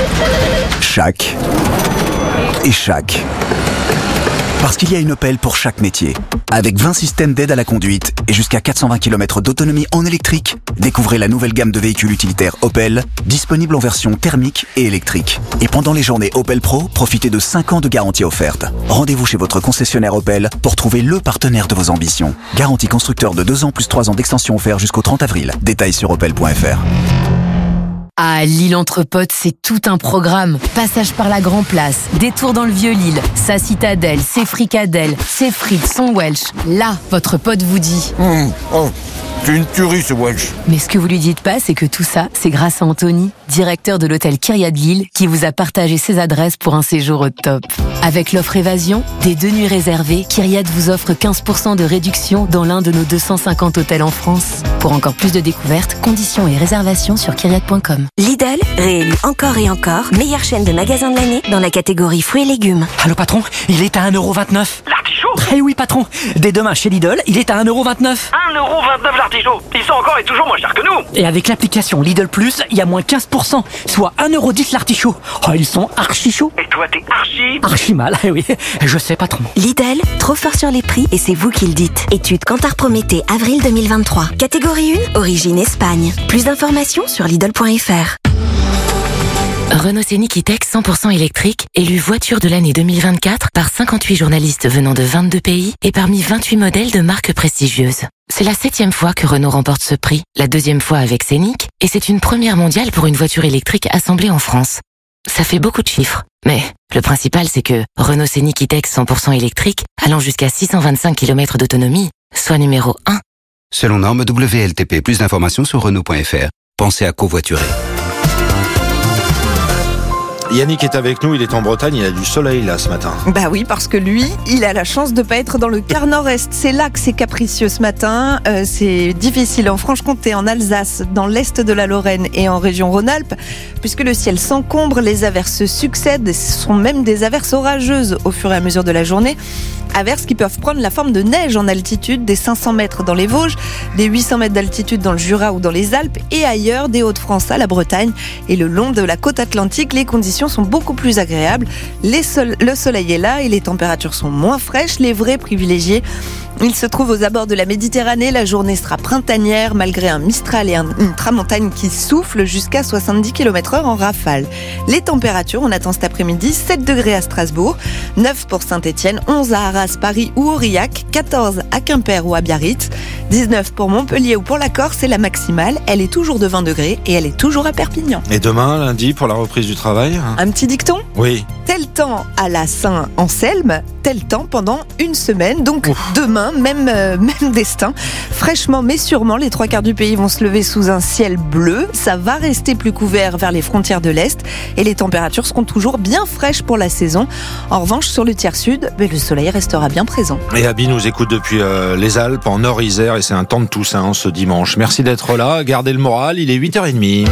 Et chaque. Parce qu'il y a une Opel pour chaque métier. Avec 20 systèmes d'aide à la conduite et jusqu'à 420 km d'autonomie en électrique, découvrez la nouvelle gamme de véhicules utilitaires Opel, disponible en version thermique et électrique. Et pendant les journées Opel Pro, profitez de 5 ans de garantie offerte. Rendez-vous chez votre concessionnaire Opel pour trouver le partenaire de vos ambitions. Garantie constructeur de 2 ans plus 3 ans d'extension offert jusqu'au 30 avril. Détails sur opel.fr. À Lille entre potes, c'est tout un programme. Passage par la Grand Place, détour dans le Vieux-Lille, sa citadelle, ses fricadelles, ses frites, son Welsh. Là, votre pote vous dit... C'est une tuerie ce Welsh. Mais ce que vous lui dites pas, c'est que tout ça, c'est grâce à Anthony, directeur de l'hôtel Kyriat de Lille, qui vous a partagé ses adresses pour un séjour au top. Avec l'offre Évasion, des 2 nuits réservées, Kyriat vous offre 15% de réduction dans l'un de nos 250 hôtels en France. Pour encore plus de découvertes, conditions et réservations sur kyriat.com. Lidl, réélu encore et encore, meilleure chaîne de magasins de l'année dans la catégorie fruits et légumes. Allô patron, il est à 1,29€. L'artichaut ? Eh oui patron, dès demain chez Lidl, il est à 1,29€. 1,29€ l'artichaut. Ils sont encore et toujours moins chers que nous. Et avec l'application Lidl Plus, il y a moins 15%, soit 1,10€ l'artichaut. Oh, ils sont archi chauds. Et toi t'es archi mal, eh oui, je sais patron. Lidl, trop fort sur les prix et c'est vous qui le dites. Étude Kantar Prométhée, avril 2023. Catégorie 1, origine Espagne. Plus d'informations sur Lidl.fr. Renault Scénic E-Tech 100% électrique, élu voiture de l'année 2024 par 58 journalistes venant de 22 pays et parmi 28 modèles de marques prestigieuses. C'est la 7e fois que Renault remporte ce prix, la 2e fois avec Scénic, et c'est une première mondiale pour une voiture électrique assemblée en France. Ça fait beaucoup de chiffres, mais le principal c'est que Renault Scénic E-Tech 100% électrique, allant jusqu'à 625 km d'autonomie, soit numéro 1. Selon norme WLTP, plus d'informations sur Renault.fr. Pensez à covoiturer. Yannick est avec nous, il est en Bretagne, il a du soleil là ce matin. Bah oui, parce que lui, il a la chance de pas être dans le quart nord-est. C'est là que c'est capricieux ce matin. C'est difficile en Franche-Comté, en Alsace, dans l'est de la Lorraine et en région Rhône-Alpes, puisque le ciel s'encombre, les averses succèdent, et ce sont même des averses orageuses au fur et à mesure de la journée. Averses qui peuvent prendre la forme de neige en altitude, des 500 mètres dans les Vosges, des 800 mètres d'altitude dans le Jura ou dans les Alpes, et ailleurs, des Hauts-de-France à la Bretagne et le long de la côte atlantique, les conditions sont beaucoup plus agréables. Le soleil est là et les températures sont moins fraîches. Les vrais privilégiés, ils se trouvent aux abords de la Méditerranée. La journée sera printanière malgré un mistral et une tramontagne qui souffle jusqu'à 70 km/h en rafale. Les températures, on attend cet après-midi 7 degrés à Strasbourg, 9 pour Saint-Étienne, 11 à Arras, Paris ou Aurillac, 14 à Quimper ou à Biarritz, 19 pour Montpellier ou pour la Corse. Et la maximale, elle est toujours de 20 degrés et elle est toujours à Perpignan. Et demain, lundi, pour la reprise du travail ? Un petit dicton ? Oui. Tel temps à la Saint-Anselme, tel temps pendant une semaine. Donc demain, même destin. Fraîchement mais sûrement, les 3/4 du pays vont se lever sous un ciel bleu. Ça va rester plus couvert vers les frontières de l'Est et les températures seront toujours bien fraîches pour la saison. En revanche, sur le tiers sud, le soleil restera bien présent. Et Abby nous écoute depuis les Alpes, en Nord-Isère, et c'est un temps de Toussaint ce dimanche. Merci d'être là, gardez le moral, il est 8h30.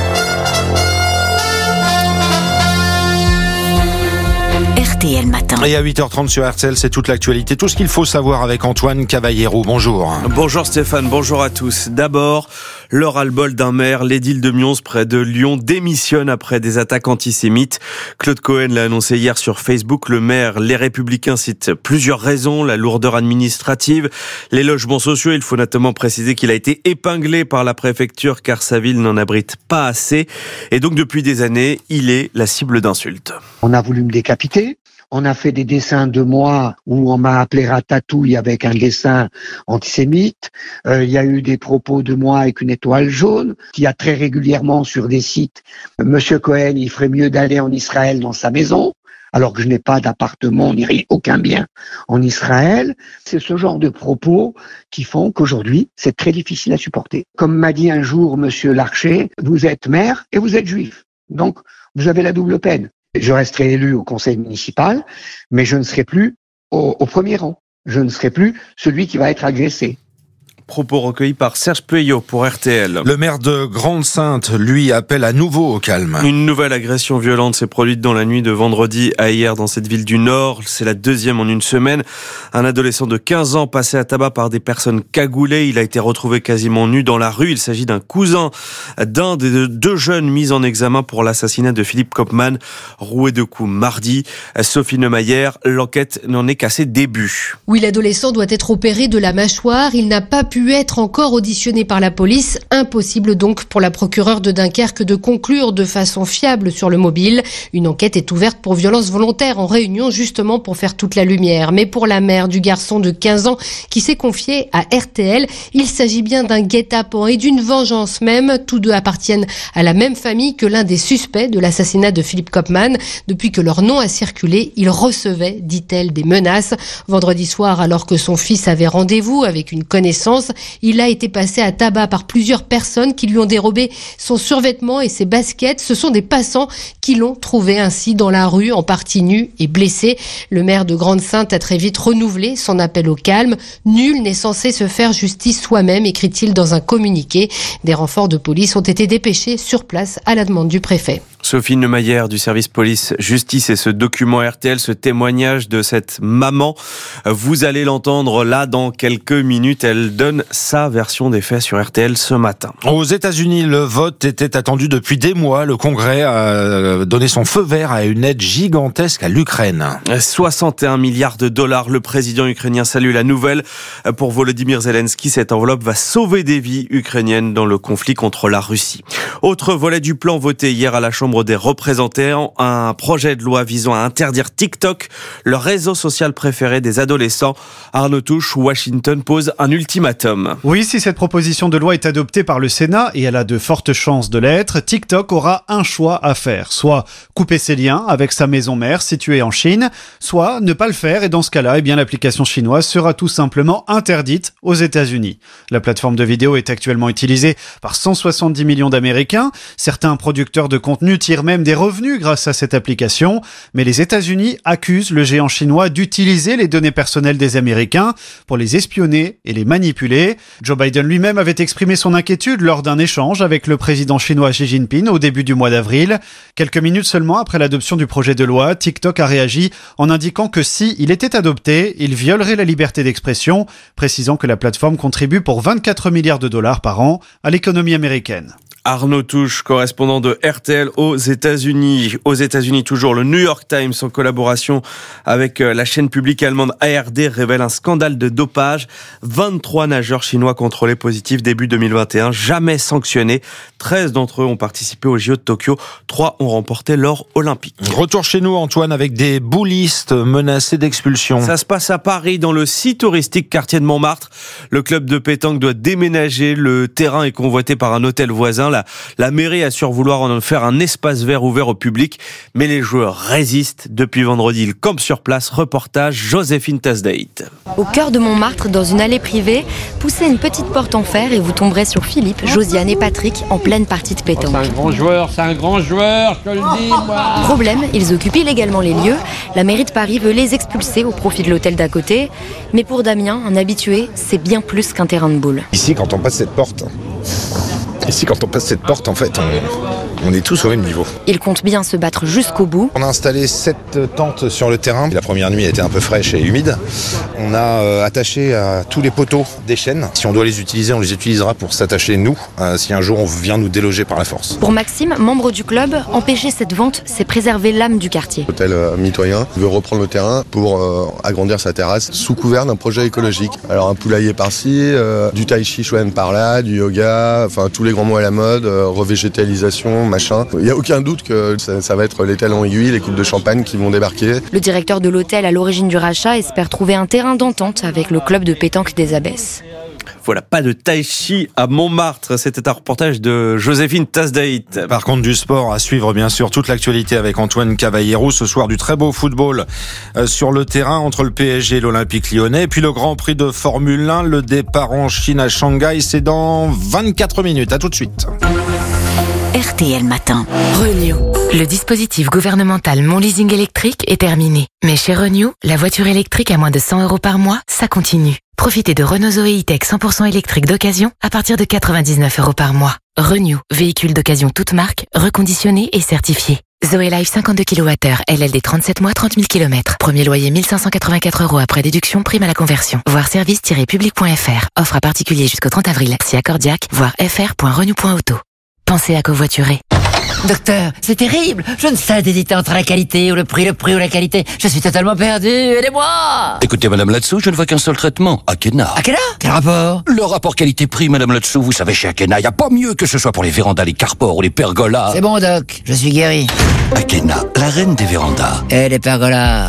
RTL Matin. Et à 8h30 sur RTL, c'est toute l'actualité, tout ce qu'il faut savoir avec Antoine Cavallero. Bonjour. Bonjour Stéphane, bonjour à tous. D'abord, le ras-le-bol d'un maire, l'édile de Mions près de Lyon démissionne après des attaques antisémites. Claude Cohen l'a annoncé hier sur Facebook. Le maire Les Républicains cite plusieurs raisons, la lourdeur administrative, les logements sociaux. Il faut notamment préciser qu'il a été épinglé par la préfecture car sa ville n'en abrite pas assez. Et donc depuis des années, il est la cible d'insultes. On a voulu me décapiter. On a fait des dessins de moi où on m'a appelé Ratatouille avec un dessin antisémite. Il y a eu des propos de moi avec une étoile jaune. Il y a très régulièrement sur des sites, Monsieur Cohen, il ferait mieux d'aller en Israël dans sa maison, alors que je n'ai pas d'appartement ni aucun bien en Israël. C'est ce genre de propos qui font qu'aujourd'hui, c'est très difficile à supporter. Comme m'a dit un jour Monsieur Larcher, vous êtes maire et vous êtes juif. Donc, vous avez la double peine. Je resterai élu au conseil municipal, mais je ne serai plus au premier rang. Je ne serai plus celui qui va être agressé. Propos recueillis par Serge Pueyo pour RTL. Le maire de Grande-Synthe, lui, appelle à nouveau au calme. Une nouvelle agression violente s'est produite dans la nuit de vendredi à hier dans cette ville du Nord. C'est la deuxième en une semaine. Un adolescent de 15 ans passé à tabac par des personnes cagoulées. Il a été retrouvé quasiment nu dans la rue. Il s'agit d'un cousin d'un des deux jeunes mis en examen pour l'assassinat de Philippe Kopman, roué de coups mardi. Sophie Neumayer, l'enquête n'en est qu'à ses débuts. Oui, l'adolescent doit être opéré de la mâchoire. Il n'a pas pu être encore auditionné par la police. Impossible donc pour la procureure de Dunkerque de conclure de façon fiable sur le mobile. Une enquête est ouverte pour violence volontaire en réunion justement pour faire toute la lumière. Mais pour la mère du garçon de 15 ans qui s'est confié à RTL, il s'agit bien d'un guet-apens et d'une vengeance même. Tous deux appartiennent à la même famille que l'un des suspects de l'assassinat de Philippe Kopman. Depuis que leur nom a circulé, il recevait, dit-elle, des menaces. Vendredi soir, alors que son fils avait rendez-vous avec une connaissance, il a été passé à tabac par plusieurs personnes qui lui ont dérobé son survêtement et ses baskets. Ce sont des passants qui l'ont trouvé ainsi dans la rue, en partie nu et blessé. Le maire de Grande-Synthe a très vite renouvelé son appel au calme. Nul n'est censé se faire justice soi-même, écrit-il dans un communiqué. Des renforts de police ont été dépêchés sur place à la demande du préfet. Sophie Neumayer du service police-justice et ce document RTL, ce témoignage de cette maman, vous allez l'entendre là dans quelques minutes. Elle donne sa version des faits sur RTL ce matin. Aux États-Unis, le vote était attendu depuis des mois. Le Congrès a donné son feu vert à une aide gigantesque à l'Ukraine. 61 milliards de dollars. Le président ukrainien salue la nouvelle. Pour Volodymyr Zelensky, cette enveloppe va sauver des vies ukrainiennes dans le conflit contre la Russie. Autre volet du plan voté hier à la Chambre des représentants, un projet de loi visant à interdire TikTok, le réseau social préféré des adolescents. Arnaud Touche, Washington pose un ultimatum. Oui, si cette proposition de loi est adoptée par le Sénat, et elle a de fortes chances de l'être, TikTok aura un choix à faire. Soit couper ses liens avec sa maison mère située en Chine, soit ne pas le faire, et dans ce cas-là, l'application chinoise sera tout simplement interdite aux États-Unis. La plateforme de vidéo est actuellement utilisée par 170 millions d'Américains. Certains producteurs de contenu tire même des revenus grâce à cette application. Mais les États-Unis accusent le géant chinois d'utiliser les données personnelles des Américains pour les espionner et les manipuler. Joe Biden lui-même avait exprimé son inquiétude lors d'un échange avec le président chinois Xi Jinping au début du mois d'avril. Quelques minutes seulement après l'adoption du projet de loi, TikTok a réagi en indiquant que si il était adopté, il violerait la liberté d'expression, précisant que la plateforme contribue pour 24 milliards de dollars par an à l'économie américaine. Arnaud Touche, correspondant de RTL aux États-Unis. Aux États-Unis, toujours, le New York Times, en collaboration avec la chaîne publique allemande ARD, révèle un scandale de dopage. 23 nageurs chinois contrôlés positifs début 2021, jamais sanctionnés. 13 d'entre eux ont participé aux JO de Tokyo. 3 ont remporté l'or olympique. Retour chez nous, Antoine, avec des boulistes menacés d'expulsion. Ça se passe à Paris, dans le si touristique quartier de Montmartre. Le club de pétanque doit déménager. Le terrain est convoité par un hôtel voisin. La mairie assure vouloir en faire un espace vert ouvert au public, mais les joueurs résistent. Depuis vendredi, ils campent sur place. Reportage Joséphine Tasdate. Au cœur de Montmartre, dans une allée privée, poussez une petite porte en fer et vous tomberez sur Philippe, Josiane et Patrick en pleine partie de pétanque. C'est un grand joueur, je te le dis, moi. Problème, ils occupent illégalement les lieux. La mairie de Paris veut les expulser au profit de l'hôtel d'à côté. Mais pour Damien, un habitué, c'est bien plus qu'un terrain de boule. Ici, quand on passe cette porte, en fait, on est tous au même niveau. Il compte bien se battre jusqu'au bout. On a installé 7 tentes sur le terrain. La première nuit a été un peu fraîche et humide. On a attaché à tous les poteaux des chaînes. Si on doit les utiliser, on les utilisera pour s'attacher nous, si un jour on vient nous déloger par la force. Pour Maxime, membre du club, empêcher cette vente, c'est préserver l'âme du quartier. L'hôtel mitoyen veut reprendre le terrain pour agrandir sa terrasse sous couvert d'un projet écologique. Alors un poulailler par-ci, du tai chi chuan par-là, du yoga, enfin tous les grands mots à la mode, revégétalisation, machin. Il n'y a aucun doute que ça va être les talons aiguilles, les coupes de champagne qui vont débarquer. Le directeur de l'hôtel à l'origine du rachat espère trouver un terrain d'entente avec le club de pétanque des Abbesses. Voilà, pas de tai chi à Montmartre. C'était un reportage de Joséphine Tasdate. Par contre, du sport à suivre, bien sûr, toute l'actualité avec Antoine Cavallero. Ce soir, du très beau football sur le terrain entre le PSG et l'Olympique Lyonnais. Puis le Grand Prix de Formule 1, le départ en Chine à Shanghai, c'est dans 24 minutes. À tout de suite. RTL Matin. Renew. Le dispositif gouvernemental Mon Leasing électrique est terminé. Mais chez Renew, la voiture électrique à moins de 100 € par mois, ça continue. Profitez de Renault Zoe E-Tech 100% électrique d'occasion à partir de 99 € par mois. Renew, véhicule d'occasion toute marque, reconditionné et certifié. Zoe Life 52 kWh, LLD 37 mois, 30 000 km. Premier loyer 1584 € après déduction, prime à la conversion. Voir service-public.fr. Offre à particulier jusqu'au 30 avril. Si accordiaque, voir fr.renew.auto. Pensez à covoiturer. Docteur, c'est terrible. Je ne sais d'hésiter entre la qualité ou le prix ou la qualité. Je suis totalement perdu. Aidez-moi. Écoutez, madame là-dessous, je ne vois qu'un seul traitement. Akena. Akena? Quel rapport? Le rapport qualité-prix, madame là-dessous. Vous savez, chez Akena, il n'y a pas mieux que ce soit pour les vérandas, les carpores ou les pergolas. C'est bon, doc. Je suis guéri. Akena, la reine des vérandas. Et les pergolas.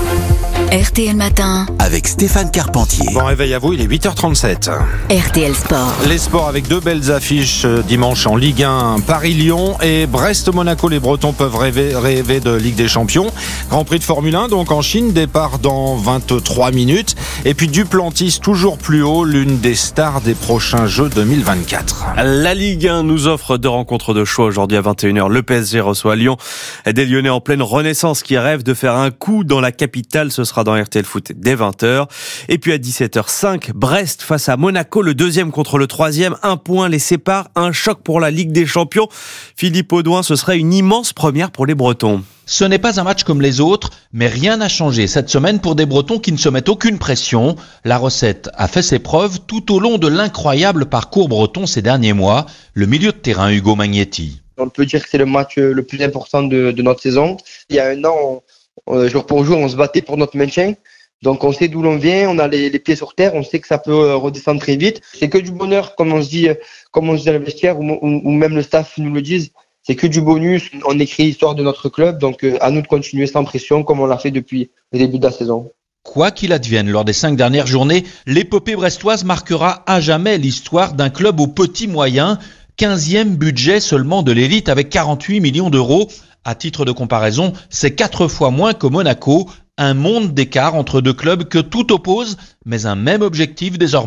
RTL Matin. Avec Stéphane Carpentier. Bon réveil à vous, il est 8h37. RTL Sport. Les sports avec deux belles affiches dimanche en Ligue 1, Paris-Lyon et Brest-Monaco. Les Bretons peuvent rêver de Ligue des Champions. Grand Prix de Formule 1, donc en Chine, départ dans 23 minutes. Et puis Duplantis, toujours plus haut, l'une des stars des prochains Jeux 2024. La Ligue 1 nous offre deux rencontres de choix aujourd'hui à 21h. Le PSG reçoit Lyon. Des Lyonnais en pleine renaissance qui rêvent de faire un coup dans la capitale. Ce sera dans RTL Foot dès 20h. Et puis à 17h05, Brest face à Monaco, le deuxième contre le troisième. Un point les sépare, un choc pour la Ligue des Champions. Philippe Audouin, ce serait une immense première pour les Bretons. Ce n'est pas un match comme les autres, mais rien n'a changé cette semaine pour des Bretons qui ne se mettent aucune pression. La recette a fait ses preuves tout au long de l'incroyable parcours breton ces derniers mois. Le milieu de terrain Hugo Magnetti. On peut dire que c'est le match le plus important de notre saison. Il y a un an, jour pour jour, on se battait pour notre maintien. Donc on sait d'où l'on vient, on a les pieds sur terre, on sait que ça peut redescendre très vite. C'est que du bonheur, comme on se dit dans le vestiaire, ou même le staff nous le disent. C'est que du bonus, on écrit l'histoire de notre club, donc à nous de continuer sans pression comme on l'a fait depuis le début de la saison. Quoi qu'il advienne, lors des 5 dernières journées, l'épopée brestoise marquera à jamais l'histoire d'un club aux petits moyens, 15e budget seulement de l'élite avec 48 millions d'euros. À titre de comparaison, c'est 4 fois moins que Monaco, un monde d'écart entre deux clubs que tout oppose, mais un même objectif désormais,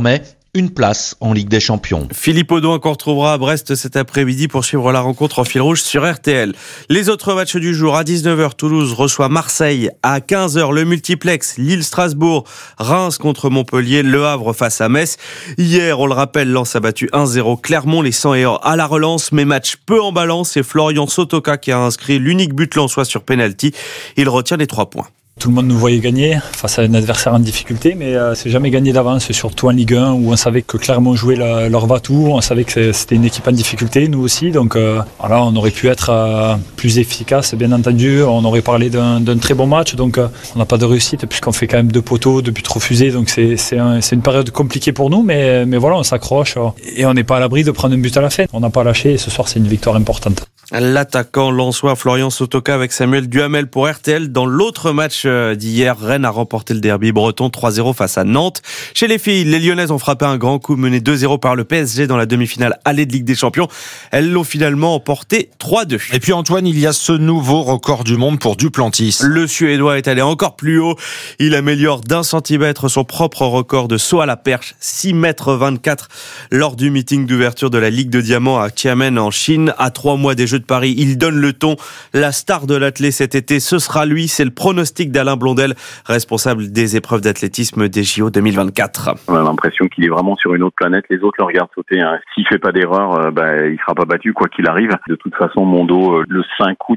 une place en Ligue des Champions. Philippe Audouin qu'on retrouvera à Brest cet après-midi pour suivre la rencontre en fil rouge sur RTL. Les autres matchs du jour, à 19h, Toulouse reçoit Marseille. À 15h, le multiplex, Lille-Strasbourg, Reims contre Montpellier, Le Havre face à Metz. Hier, on le rappelle, Lens a battu 1-0 Clermont, les 100 et or à la relance, mais match peu en balance. C'est Florian Sotoka qui a inscrit l'unique but lensois sur penalty. Il retient les 3 points. Tout le monde nous voyait gagner face à un adversaire en difficulté, mais c'est jamais gagné d'avance, surtout en Ligue 1 où on savait que Clermont jouait leur va-tout, on savait que c'était une équipe en difficulté, nous aussi, donc voilà, on aurait pu être plus efficace, bien entendu, on aurait parlé d'un très bon match, donc on n'a pas de réussite puisqu'on fait quand même 2 poteaux, 2 buts refusés, donc c'est une période compliquée pour nous, mais voilà, on s'accroche et on n'est pas à l'abri de prendre un but à la fin. On n'a pas lâché et ce soir c'est une victoire importante. L'attaquant lensois Florian Sotoka avec Samuel Duhamel pour RTL. Dans l'autre match d'hier, Rennes a remporté le derby breton 3-0 face à Nantes. Chez les filles, les Lyonnaises ont frappé un grand coup mené 2-0 par le PSG dans la demi-finale allée de Ligue des Champions. Elles l'ont finalement emporté 3-2. Et puis Antoine, il y a ce nouveau record du monde pour Duplantis. Le Suédois est allé encore plus haut. Il améliore d'1 centimètre son propre record de saut à la perche, 6,24 m lors du meeting d'ouverture de la Ligue de Diamant à Xiamen en Chine. À 3 mois des Jeux de Paris, il donne le ton. La star de l'athlète cet été, ce sera lui. C'est le pronostic d'Alain Blondel, responsable des épreuves d'athlétisme des JO 2024. On a l'impression qu'il est vraiment sur une autre planète. Les autres le regardent sauter. S'il fait pas d'erreur, il sera pas battu quoi qu'il arrive. De toute façon, mon dos, le 5 août,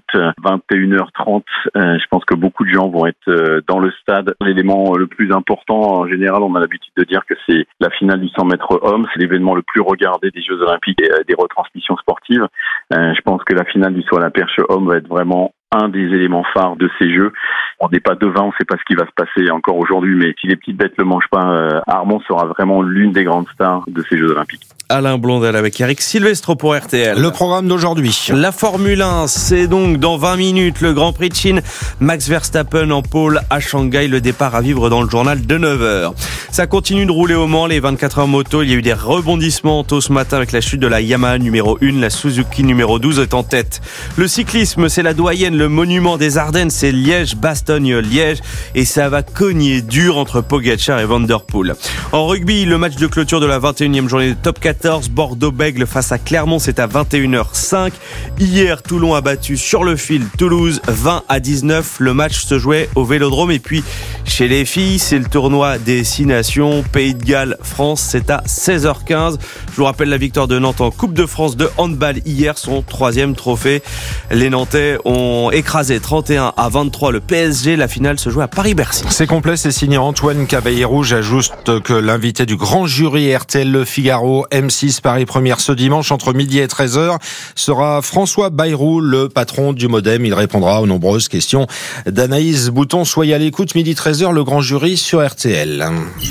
21h30, je pense que beaucoup de gens vont être dans le stade. L'élément le plus important, en général, on a l'habitude de dire que c'est la finale du 100 mètres homme. C'est l'événement le plus regardé des Jeux Olympiques et des retransmissions sportives. Je pense que la finale du saut à la perche homme va être vraiment un des éléments phares de ces Jeux. On n'est pas devant, on ne sait pas ce qui va se passer encore aujourd'hui, mais si les petites bêtes le mangent pas, Armand sera vraiment l'une des grandes stars de ces Jeux Olympiques. Alain Blondel avec Eric Silvestro pour RTL. Le programme d'aujourd'hui. La Formule 1, c'est donc dans 20 minutes le Grand Prix de Chine. Max Verstappen en pôle à Shanghai, le départ à vivre dans le journal de 9h. Ça continue de rouler au Mans, les 24 heures moto. Il y a eu des rebondissements tôt ce matin avec la chute de la Yamaha numéro 1. La Suzuki numéro 12 est en tête. Le cyclisme, c'est la doyenne, le monument des Ardennes, c'est Liège-Bastogne-Liège. Et ça va cogner dur entre Pogačar et Van der Poel. En rugby, le match de clôture de la 21e journée de Top 14, Bordeaux-Bègles face à Clermont, c'est à 21h05. Hier, Toulon a battu sur le fil Toulouse 20-19. Le match se jouait au Vélodrome. Et puis, chez les filles, c'est le tournoi des 6 nations. Pays de Galles, France, c'est à 16h15. Je vous rappelle la victoire de Nantes en Coupe de France de handball hier, son 3e trophée. Les Nantais ont écrasé 31-23 le PSG. La finale se joue à Paris-Bercy. C'est complet, c'est signé Antoine Cavaillé-Rouge. Ajoute que l'invité du grand jury RTL Le Figaro M6 Paris Première ce dimanche entre midi et 13h sera François Bayrou, le patron du Modem. Il répondra aux nombreuses questions d'Anaïs Bouton. Soyez à l'écoute, midi 13h, le grand jury sur RTL.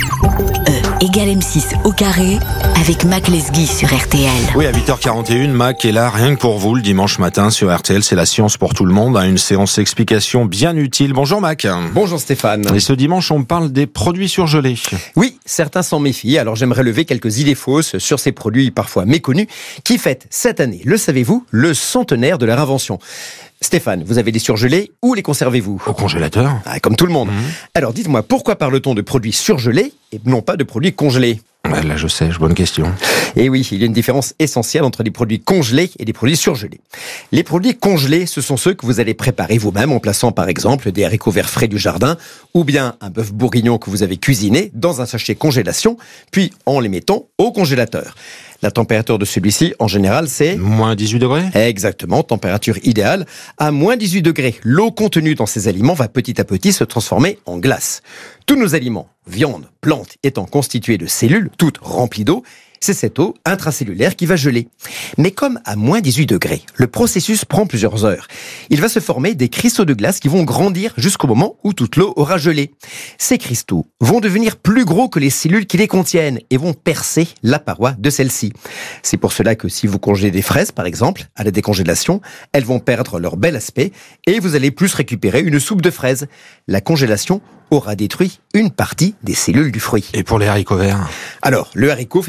Égale M6 au carré avec Mac Lesguy sur RTL. Oui, à 8h41, Mac est là rien que pour vous le dimanche matin sur RTL. C'est la science pour tout le monde. Une séance d'explication bien utile. Bonjour Mac. Bonjour Stéphane. Et ce dimanche, on parle des produits surgelés. Oui, certains s'en méfient. Alors j'aimerais lever quelques idées fausses sur ces produits parfois méconnus qui fêtent cette année, le savez-vous, le centenaire de leur invention. Stéphane, vous avez les surgelés, où les conservez-vous ? Au congélateur. Comme tout le monde. Alors dites-moi, pourquoi parle-t-on de produits surgelés et non pas de produits congelés ? Là, je sais, bonne question. Et oui, il y a une différence essentielle entre les produits congelés et les produits surgelés. Les produits congelés, ce sont ceux que vous allez préparer vous-même en plaçant par exemple des haricots verts frais du jardin ou bien un bœuf bourguignon que vous avez cuisiné dans un sachet congélation, puis en les mettant au congélateur. La température de celui-ci, en général, c'est... Moins 18 degrés ? Exactement, température idéale. À moins 18 degrés, l'eau contenue dans ces aliments va petit à petit se transformer en glace. Tous nos aliments, viande, plantes, étant constitués de cellules, toutes remplies d'eau, c'est cette eau intracellulaire qui va geler. Mais comme à moins 18 degrés, le processus prend plusieurs heures. Il va se former des cristaux de glace qui vont grandir jusqu'au moment où toute l'eau aura gelé. Ces cristaux vont devenir plus gros que les cellules qui les contiennent et vont percer la paroi de celle-ci. C'est pour cela que si vous congelez des fraises, par exemple, à la décongélation, elles vont perdre leur bel aspect et vous allez plus récupérer une soupe de fraises. La congélation aura détruit une partie des cellules du fruit. Et pour les haricots verts ? Alors, le haricot fait partie des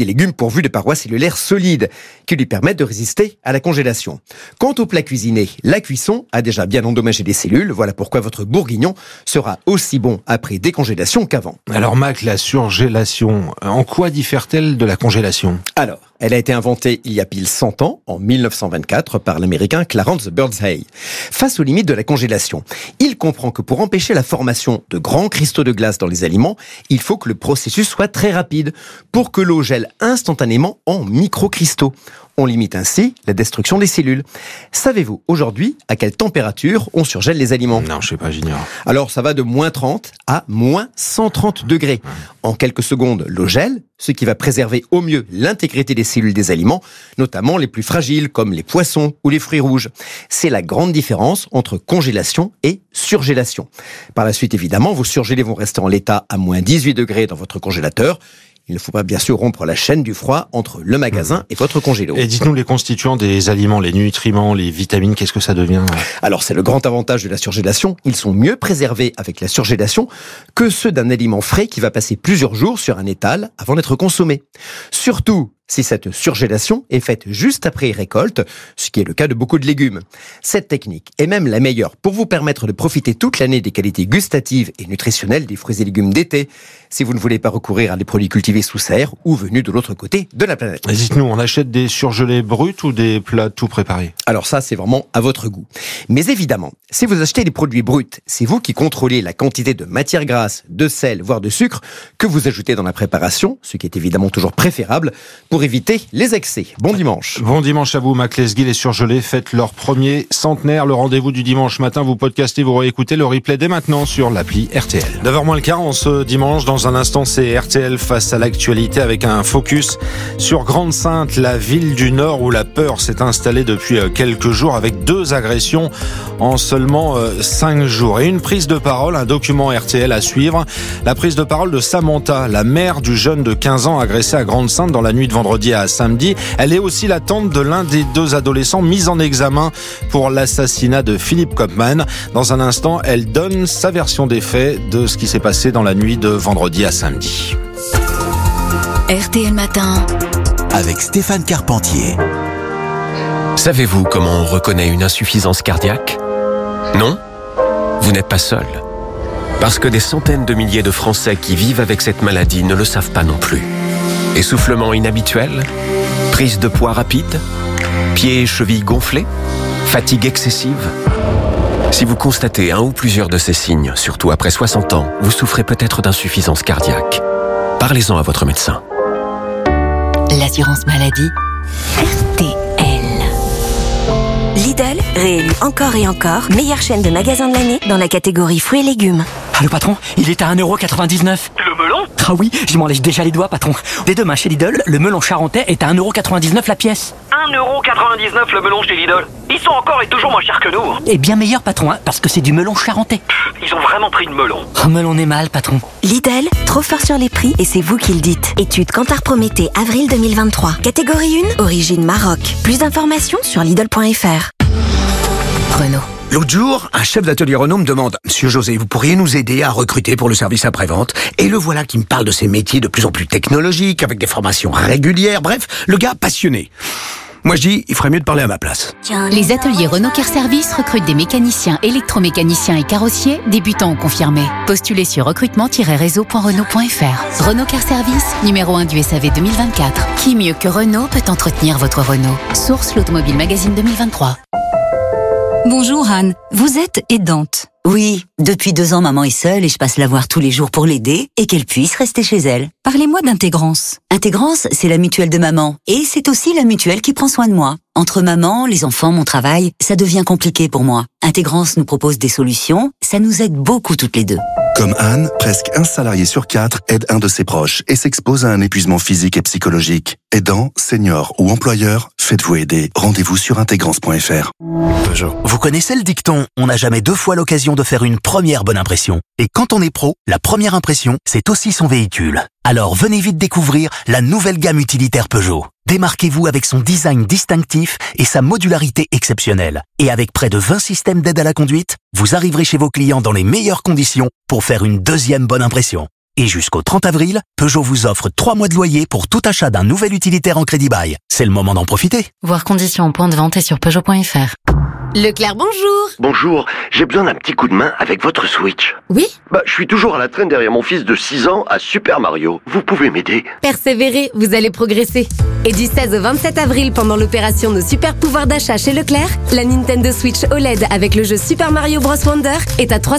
légumes pourvus de parois cellulaires solides qui lui permettent de résister à la congélation. Quant au plat cuisiné, la cuisson a déjà bien endommagé les cellules. Voilà pourquoi votre bourguignon sera aussi bon après décongélation qu'avant. Alors Mac, la surgélation, en quoi diffère-t-elle de la congélation ? Alors, elle a été inventée il y a pile 100 ans, en 1924, par l'américain Clarence Birdseye. Face aux limites de la congélation, il comprend que pour empêcher la formation de grands cristaux de glace dans les aliments, il faut que le processus soit très rapide pour que l'eau gèle instantanément en microcristaux. On limite ainsi la destruction des cellules. Savez-vous aujourd'hui à quelle température on surgèle les aliments ? Non, je sais pas, j'ignore. Alors ça va de moins 30 à moins 130 degrés. En quelques secondes, l'eau gèle, ce qui va préserver au mieux l'intégrité des cellules des aliments, notamment les plus fragiles comme les poissons ou les fruits rouges. C'est la grande différence entre congélation et surgélation. Par la suite, évidemment, vos surgelés vont rester en l'état à moins 18 degrés dans votre congélateur. Il ne faut pas bien sûr rompre la chaîne du froid entre le magasin et votre congélo. Et dites-nous les constituants des aliments, les nutriments, les vitamines, qu'est-ce que ça devient ? Alors c'est le grand avantage de la surgélation. Ils sont mieux préservés avec la surgélation que ceux d'un aliment frais qui va passer plusieurs jours sur un étal avant d'être consommé. Surtout si cette surgélation est faite juste après récolte, ce qui est le cas de beaucoup de légumes. Cette technique est même la meilleure pour vous permettre de profiter toute l'année des qualités gustatives et nutritionnelles des fruits et légumes d'été, si vous ne voulez pas recourir à des produits cultivés sous serre ou venus de l'autre côté de la planète. Et dites-nous, on achète des surgelés bruts ou des plats tout préparés ? Alors ça, c'est vraiment à votre goût. Mais évidemment, si vous achetez des produits bruts, c'est vous qui contrôlez la quantité de matière grasse, de sel, voire de sucre que vous ajoutez dans la préparation, ce qui est évidemment toujours préférable pour éviter les excès. Bon dimanche. Bon dimanche à vous, Mac Lesguy. Les surgelés fêtent leur premier centenaire. Le rendez-vous du dimanche matin, vous podcastez, vous réécoutez le replay dès maintenant sur l'appli RTL. 9h moins le quart, en ce dimanche. Dans un instant, c'est RTL face à l'actualité avec un focus sur Grande-Synthe, la ville du Nord où la peur s'est installée depuis quelques jours avec 2 agressions en seulement 5 jours. Et une prise de parole, un document RTL à suivre. La prise de parole de Samantha, la mère du jeune de 15 ans agressé à Grande-Synthe dans la nuit de vendredi à samedi. Elle est aussi la tante de l'un des 2 adolescents mis en examen pour l'assassinat de Philippe Kopman. Dans un instant, elle donne sa version des faits de ce qui s'est passé dans la nuit de vendredi à samedi. RTL Matin avec Stéphane Carpentier. Savez-vous comment on reconnaît une insuffisance cardiaque ? Non ? Vous n'êtes pas seul. Parce que des centaines de milliers de Français qui vivent avec cette maladie ne le savent pas non plus. Essoufflement inhabituel ? Prise de poids rapide ? Pieds et chevilles gonflés ? Fatigue excessive ? Si vous constatez un ou plusieurs de ces signes, surtout après 60 ans, vous souffrez peut-être d'insuffisance cardiaque. Parlez-en à votre médecin. L'assurance maladie RTL. Lidl réélu encore et encore meilleure chaîne de magasins de l'année dans la catégorie fruits et légumes. Ah, le patron, il est à 1,99 €. Le melon ? Ah oui, je m'en lèche déjà les doigts, patron. Dès demain chez Lidl, le melon charentais est à 1,99 € la pièce. 1,99 € le melon chez Lidl. Ils sont encore et toujours moins chers que nous. Et bien meilleur, patron, hein, parce que c'est du melon charentais. Ils ont vraiment pris le melon. Oh, melon est mal, patron. Lidl, trop fort sur les prix et c'est vous qui le dites. Étude Kantar Prométhée, avril 2023. Catégorie 1, origine Maroc. Plus d'informations sur Lidl.fr. Renault. L'autre jour, un chef d'atelier Renault me demande « Monsieur José, vous pourriez nous aider à recruter pour le service après-vente ?» Et le voilà qui me parle de ces métiers de plus en plus technologiques, avec des formations régulières, bref, le gars passionné. Moi je dis, il ferait mieux de parler à ma place. Les ateliers Renault Car Service recrutent des mécaniciens, électromécaniciens et carrossiers, débutants ou confirmés. Postulez sur recrutement-réseau.renault.fr. Renault Car Service, numéro 1 du SAV 2024. Qui mieux que Renault peut entretenir votre Renault ? Source l'Automobile Magazine 2023. Bonjour Anne, vous êtes aidante. Oui, depuis 2 ans maman est seule et je passe la voir tous les jours pour l'aider et qu'elle puisse rester chez elle. Parlez-moi d'Intégrance. Intégrance, c'est la mutuelle de maman et c'est aussi la mutuelle qui prend soin de moi. Entre maman, les enfants, mon travail, ça devient compliqué pour moi. Intégrance nous propose des solutions, ça nous aide beaucoup toutes les 2. Comme Anne, presque un salarié sur 4 aide un de ses proches et s'expose à un épuisement physique et psychologique. Aidant, senior ou employeur, faites-vous aider. Rendez-vous sur intégrance.fr. Peugeot. Vous connaissez le dicton « On n'a jamais 2 fois l'occasion de faire une première bonne impression ». Et quand on est pro, la première impression, c'est aussi son véhicule. Alors venez vite découvrir la nouvelle gamme utilitaire Peugeot. Démarquez-vous avec son design distinctif et sa modularité exceptionnelle. Et avec près de 20 systèmes d'aide à la conduite, vous arriverez chez vos clients dans les meilleures conditions pour faire une deuxième bonne impression. Et jusqu'au 30 avril, Peugeot vous offre 3 mois de loyer pour tout achat d'un nouvel utilitaire en crédit bail. C'est le moment d'en profiter. Voir conditions en point de vente et sur Peugeot.fr. Leclerc, bonjour. Bonjour, j'ai besoin d'un petit coup de main avec votre Switch. Oui? Je suis toujours à la traîne derrière mon fils de 6 ans à Super Mario. Vous pouvez m'aider? Persévérez, vous allez progresser. Et du 16 au 27 avril, pendant l'opération Nos super pouvoirs d'achat chez Leclerc, la Nintendo Switch OLED avec le jeu Super Mario Bros Wonder est à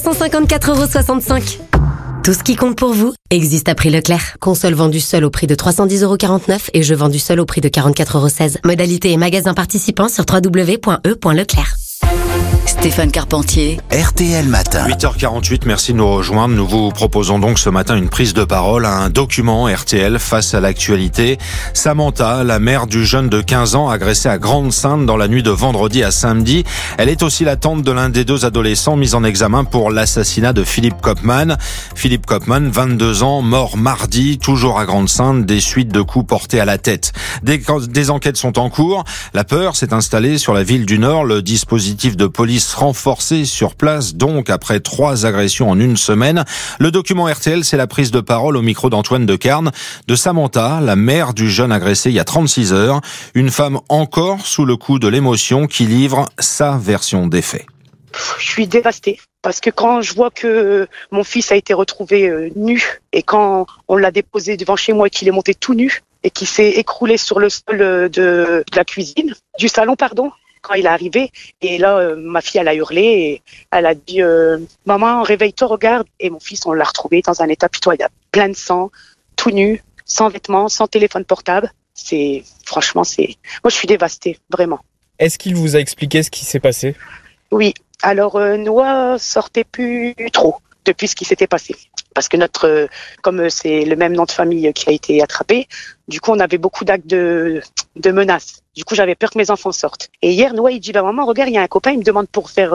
354,65 €. Tout ce qui compte pour vous existe à prix Leclerc. Console vendue seule au prix de 310,49 € et jeu vendu seul au prix de 44,16 €. Modalité et magasin participants sur www.e.leclerc. Stéphane Carpentier, RTL Matin. 8h48, merci de nous rejoindre. Nous vous proposons donc ce matin une prise de parole à un document RTL face à l'actualité. Samantha, la mère du jeune de 15 ans agressé à Grande-Synthe dans la nuit de vendredi à samedi. Elle est aussi la tante de l'un des 2 adolescents mis en examen pour l'assassinat de Philippe Kopman. Philippe Kopman, 22 ans, mort mardi, toujours à Grande-Synthe, des suites de coups portés à la tête. Des enquêtes sont en cours. La peur s'est installée sur la ville du Nord. Le dispositif de police renforcé sur place, donc après 3 agressions en une semaine. Le document RTL, c'est la prise de parole au micro d'Antoine Decarne de Samantha, la mère du jeune agressé il y a 36 heures. Une femme encore sous le coup de l'émotion qui livre sa version des faits. Je suis dévastée parce que quand je vois que mon fils a été retrouvé nu et quand on l'a déposé devant chez moi et qu'il est monté tout nu et qu'il s'est écroulé sur le sol de la cuisine, du salon, pardon, quand il est arrivé, et là, ma fille, elle a hurlé, et elle a dit « Maman, réveille-toi, regarde ». Et mon fils, on l'a retrouvé dans un état pitoyable, plein de sang, tout nu, sans vêtements, sans téléphone portable. Franchement, moi, je suis dévastée, vraiment. Est-ce qu'il vous a expliqué ce qui s'est passé? Oui. Alors, Noah sortait plus trop depuis ce qui s'était passé. Parce que comme c'est le même nom de famille qui a été attrapé, du coup, on avait beaucoup d'actes de menaces. Du coup, j'avais peur que mes enfants sortent. Et hier, Noah, il dit, maman, regarde, il y a un copain, il me demande pour faire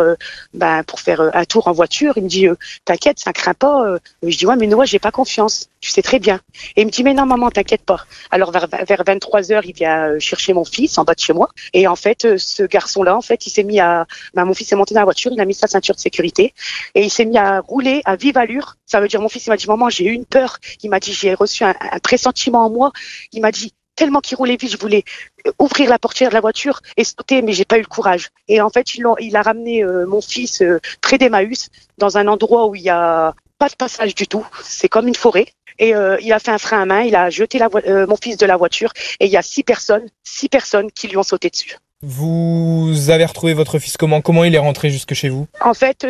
un tour en voiture. Il me dit, t'inquiète, ça craint pas. Je dis, ouais, mais Noah, j'ai pas confiance. Tu sais très bien. Et il me dit, mais non, maman, t'inquiète pas. Alors, vers 23h, il vient chercher mon fils en bas de chez moi. Et en fait, ce garçon-là, en fait, il s'est mis mon fils est monté dans la voiture, il a mis sa ceinture de sécurité. Et il s'est mis à rouler à vive allure. Ça veut dire, mon fils, il m'a dit, maman, j'ai eu une peur. Il m'a dit, j'ai reçu un pressentiment en moi. Il m'a dit, tellement qu'il roulait vite, je voulais ouvrir la portière de la voiture et sauter, mais j'ai pas eu le courage. Et en fait, il a ramené mon fils près d'Emmaüs, dans un endroit où il y a pas de passage du tout. C'est comme une forêt. Et il a fait un frein à main, il a jeté mon fils de la voiture et il y a 6 personnes qui lui ont sauté dessus. Vous avez retrouvé votre fils comment? Comment il est rentré jusque chez vous? En fait,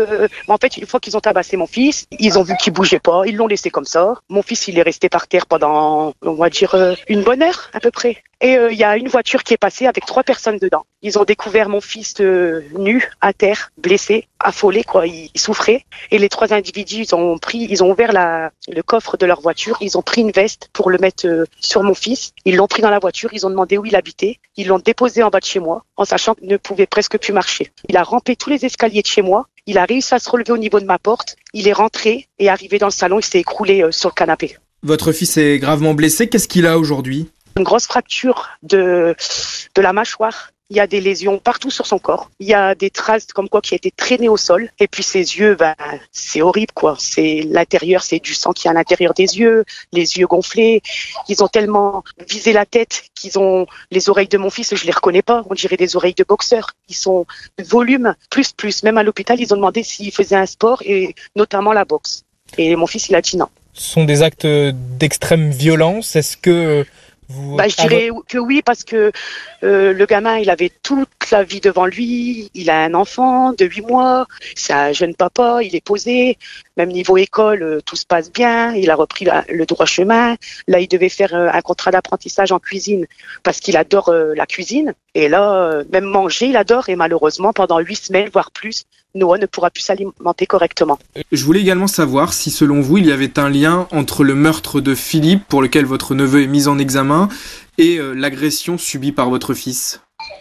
une fois qu'ils ont tabassé mon fils, ils ont vu qu'il bougeait pas, ils l'ont laissé comme ça. Mon fils, il est resté par terre pendant, on va dire, une bonne heure à peu près. Et il y a une voiture qui est passée avec 3 personnes dedans. Ils ont découvert mon fils nu, à terre, blessé, affolé, quoi. Il souffrait. Et les 3 individus, ils ont ouvert le coffre de leur voiture. Ils ont pris une veste pour le mettre sur mon fils. Ils l'ont pris dans la voiture. Ils ont demandé où il habitait. Ils l'ont déposé en bas de chez moi, en sachant qu'il ne pouvait presque plus marcher. Il a rampé tous les escaliers de chez moi. Il a réussi à se relever au niveau de ma porte. Il est rentré et arrivé dans le salon. Il s'est écroulé sur le canapé. Votre fils est gravement blessé. Qu'est-ce qu'il a aujourd'hui? Une grosse fracture de la mâchoire. Il y a des lésions partout sur son corps. Il y a des traces comme quoi qui a été traîné au sol. Et puis ses yeux, c'est horrible, quoi. C'est l'intérieur, c'est du sang qui est à l'intérieur des yeux, les yeux gonflés. Ils ont tellement visé la tête qu'ils ont les oreilles de mon fils, je les reconnais pas. On dirait des oreilles de boxeur. Ils sont volume plus. Même à l'hôpital, ils ont demandé s'il faisait un sport et notamment la boxe. Et mon fils, il a dit non. Ce sont des actes d'extrême violence. Est-ce que je dirais que oui, parce que le gamin, il avait toute la vie devant lui. Il a un enfant de 8 mois. C'est un jeune papa. Il est posé. Même niveau école, tout se passe bien. Il a repris le droit chemin. Là, il devait faire un contrat d'apprentissage en cuisine parce qu'il adore la cuisine. Et là, même manger, il adore. Et malheureusement, pendant 8 semaines, voire plus, Noah ne pourra plus s'alimenter correctement. Je voulais également savoir si, selon vous, il y avait un lien entre le meurtre de Philippe, pour lequel votre neveu est mis en examen, et l'agression subie par votre fils.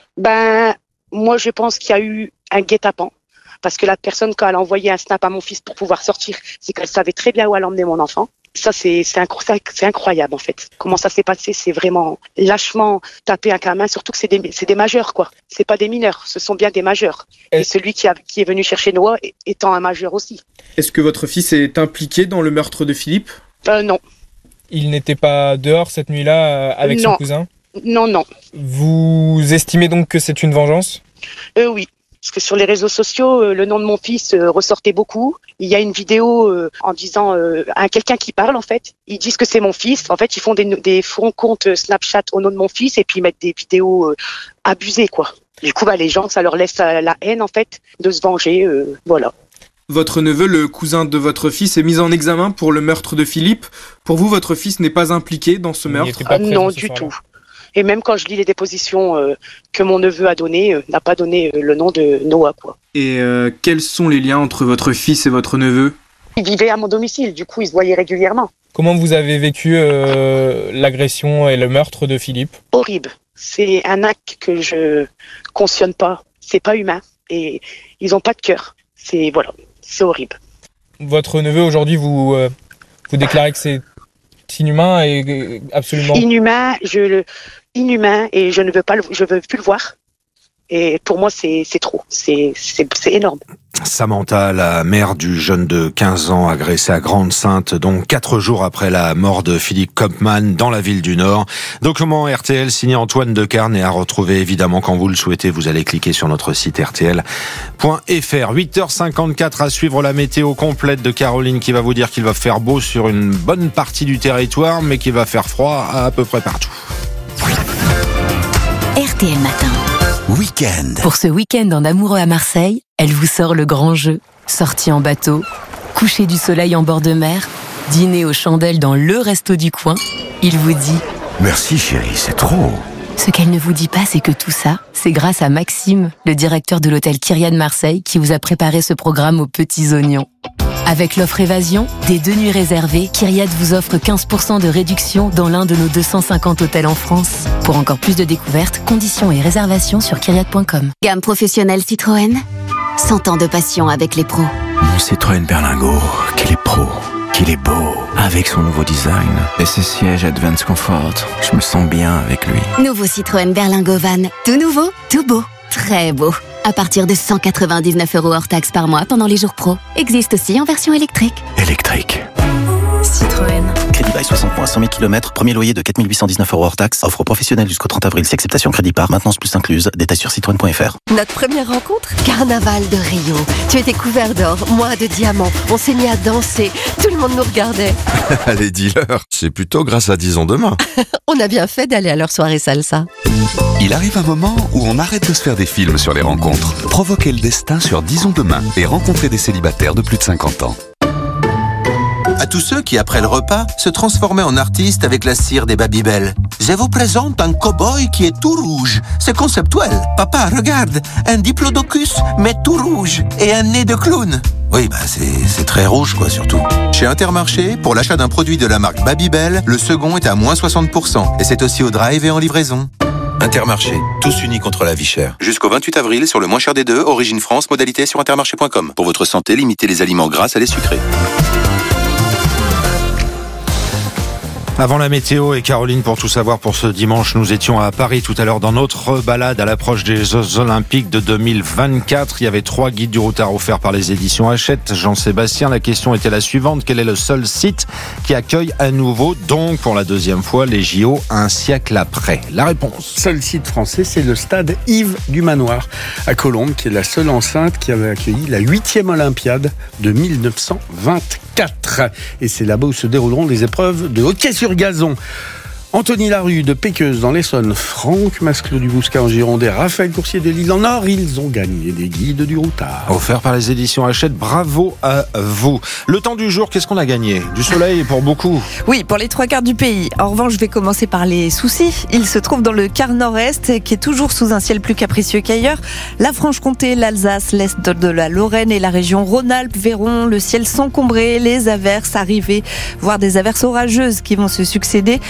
Moi, je pense qu'il y a eu un guet-apens. Parce que la personne, quand elle a envoyé un snap à mon fils pour pouvoir sortir, c'est qu'elle savait très bien où elle emmenait mon enfant. Ça, c'est incroyable, en fait. Comment ça s'est passé, c'est vraiment lâchement taper un gamin, surtout que c'est des majeurs, quoi. C'est pas des mineurs, ce sont bien des majeurs. Et celui qui est venu chercher Noah étant un majeur aussi. Est-ce que votre fils est impliqué dans le meurtre de Philippe ? Non. Il n'était pas dehors cette nuit-là avec son cousin ? Non. Vous estimez donc que c'est une vengeance ? Oui. Parce que sur les réseaux sociaux, le nom de mon fils ressortait beaucoup. Il y a une vidéo en disant à quelqu'un qui parle, en fait. Ils disent que c'est mon fils. En fait, ils font des fonds comptes Snapchat au nom de mon fils et puis ils mettent des vidéos abusées, quoi. Du coup, les gens, ça leur laisse la haine, en fait, de se venger. Voilà. Votre neveu, le cousin de votre fils, est mis en examen pour le meurtre de Philippe. Pour vous, votre fils n'est pas impliqué dans ce meurtre ? Non, du tout. Et même quand je lis les dépositions que mon neveu a données, n'a pas donné le nom de Noah, quoi. Et quels sont les liens entre votre fils et votre neveu ? Il vivait à mon domicile, du coup, ils se voyaient régulièrement. Comment vous avez vécu l'agression et le meurtre de Philippe ? Horrible. C'est un acte que je cautionne pas. C'est pas humain. Et ils ont pas de cœur. C'est horrible. Votre neveu, aujourd'hui, vous déclarez que c'est inhumain et absolument... Inhumain, et je veux plus le voir. Et pour moi, c'est trop. C'est énorme. Samantha, la mère du jeune de 15 ans agressé à Grande-Synthe, donc 4 jours après la mort de Philippe Kopman dans la ville du Nord. Document RTL signé Antoine Decarne et à retrouver évidemment quand vous le souhaitez. Vous allez cliquer sur notre site rtl.fr. 8h54 à suivre la météo complète de Caroline qui va vous dire qu'il va faire beau sur une bonne partie du territoire, mais qu'il va faire froid à peu près partout. RTL Matin. Week-end. Pour ce week-end en amoureux à Marseille, elle vous sort le grand jeu. Sortie en bateau, coucher du soleil en bord de mer, dîner aux chandelles dans le resto du coin. Il vous dit « Merci chérie, c'est trop ». Ce qu'elle ne vous dit pas, c'est que tout ça, c'est grâce à Maxime, le directeur de l'hôtel Kyrian Marseille, qui vous a préparé ce programme aux petits oignons. Avec l'offre Évasion, des 2 nuits réservées, Kyrian vous offre 15% de réduction dans l'un de nos 250 hôtels en France. Pour encore plus de découvertes, conditions et réservations sur kyrian.com. Gamme professionnelle Citroën. 100 ans de passion avec les pros. Mon Citroën Berlingo, qu'il est pro, qu'il est beau. Avec son nouveau design et ses sièges Advance Comfort, je me sens bien avec lui. Nouveau Citroën Berlingo Van. Tout nouveau, tout beau, très beau. À partir de 199 € hors taxe par mois pendant les jours pro. Existe aussi en version électrique. Électrique. Citroën. Crédit bail 60 points, 100 000 km, premier loyer de 4 819 € hors taxe. Offre professionnelle jusqu'au 30 avril. Si acceptation crédit par, maintenance plus incluse. Détails sur citroën.fr. Notre première rencontre, carnaval de Rio. Tu étais couvert d'or, moi de diamants. On s'est mis à danser. Tout le monde nous regardait. Les dealers, c'est plutôt grâce à Disons Demain. On a bien fait d'aller à leur soirée salsa. Il arrive un moment où on arrête de se faire des films sur les rencontres. Provoquez le destin sur Disons Demain et rencontrez des célibataires de plus de 50 ans. À tous ceux qui, après le repas, se transformaient en artistes avec la cire des Babybel. Je vous présente un cow-boy qui est tout rouge. C'est conceptuel. Papa, regarde, un diplodocus, mais tout rouge, et un nez de clown. Oui, c'est très rouge, quoi, surtout. Chez Intermarché, pour l'achat d'un produit de la marque Babybel, le second est à moins 60%. Et c'est aussi au drive et en livraison. Intermarché, tous unis contre la vie chère. Jusqu'au 28 avril, sur le moins cher des deux, Origine France, modalité sur intermarché.com. Pour votre santé, limitez les aliments gras à les sucrés. Avant la météo et Caroline pour tout savoir pour ce dimanche, nous étions à Paris tout à l'heure dans notre balade à l'approche des Jeux Olympiques de 2024. Il y avait 3 guides du routard offerts par les éditions Hachette. Jean-Sébastien, la question était la suivante. Quel est le seul site qui accueille à nouveau, donc pour la 2e fois, les JO un siècle après? La réponse. Seul site français, c'est le stade Yves du Manoir à Colombes, qui est la seule enceinte qui avait accueilli la 8e Olympiade de 1924. Et c'est là-bas où se dérouleront les épreuves de hockey sur gazon. Anthony Larue de Péqueuse dans l'Essonne, Franck Masclot du Bouscat en Gironde et Raphaël Coursier de Lille en Nord, ils ont gagné des guides du routard. Offert par les éditions Hachette, bravo à vous. Le temps du jour, qu'est-ce qu'on a gagné? Du soleil pour beaucoup. Oui, pour les 3/4 du pays. En revanche, je vais commencer par les soucis. Ils se trouvent dans le quart nord-est, qui est toujours sous un ciel plus capricieux qu'ailleurs. La Franche-Comté, l'Alsace, l'est de la Lorraine et la région Rhône-Alpes verront le ciel s'encombrer, les averses arriver, voire des averses orageuses qui vont se succéder. Des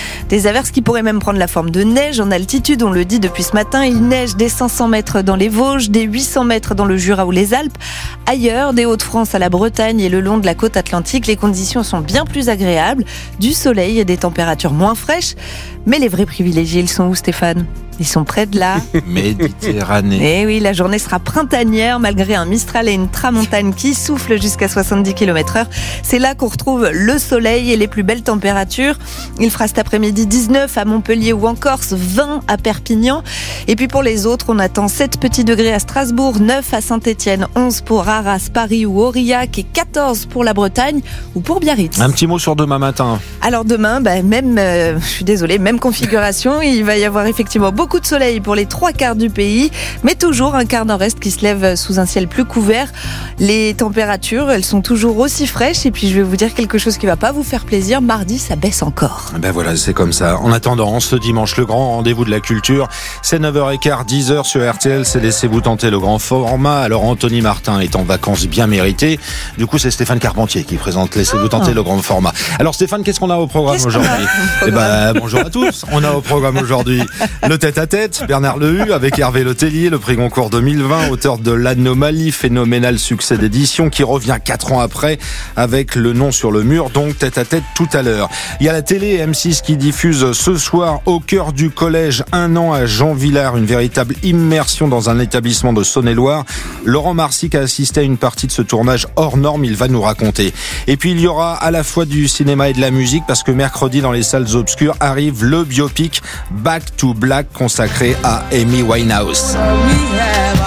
averses qui pourraient même prendre la forme de neige en altitude. On le dit depuis ce matin, il neige des 500 mètres dans les Vosges, des 800 mètres dans le Jura ou les Alpes. Ailleurs, des Hauts-de-France à la Bretagne et le long de la côte atlantique, les conditions sont bien plus agréables. Du soleil et des températures moins fraîches. Mais les vrais privilégiés, ils sont où, Stéphane ? Ils sont près de la Méditerranée. Eh oui, la journée sera printanière malgré un Mistral et une tramontane qui soufflent jusqu'à 70 km/h. C'est là qu'on retrouve le soleil et les plus belles températures. Il fera cet après-midi 19 à Montpellier ou en Corse, 20 à Perpignan. Et puis pour les autres, on attend 7 petits degrés à Strasbourg, 9 à Saint-Étienne, 11 pour Arras, Paris ou Aurillac et 14 pour la Bretagne ou pour Biarritz. Un petit mot sur demain matin. Alors demain, je suis désolée, même configuration. Il va y avoir effectivement beaucoup de soleil pour les 3/4 du pays, mais toujours un quart nord-est qui se lève sous un ciel plus couvert. Les températures, elles sont toujours aussi fraîches. Et puis je vais vous dire quelque chose qui va pas vous faire plaisir. Mardi, ça baisse encore. Ben voilà, c'est comme ça. En attendant, ce dimanche, le grand rendez-vous de la culture, c'est 9h15, 10h sur RTL. C'est Laissez-vous tenter le grand format. Alors Anthony Martin est en vacances bien méritées. Du coup, c'est Stéphane Carpentier qui présente Laissez-vous tenter le grand format. Alors Stéphane, qu'est-ce qu'on a au programme aujourd'hui ? Bonjour à tous. On a au programme aujourd'hui le tête-à-tête, Bernard Lehu avec Hervé Letellier, le prix Goncourt 2020, auteur de L'Anomalie, phénoménal succès d'édition qui revient 4 ans après avec Le nom sur le mur, donc tête-à-tête tout à l'heure. Il y a la télé M6 qui diffuse ce soir Au cœur du collège, 1 an à Jean Villard, une véritable immersion dans un établissement de Saône-et-Loire. Laurent Marsic a assisté à une partie de ce tournage hors norme, il va nous raconter. Et puis il y aura à la fois du cinéma et de la musique parce que mercredi dans les salles obscures arrive le biopic Back to Black consacré à Amy Winehouse.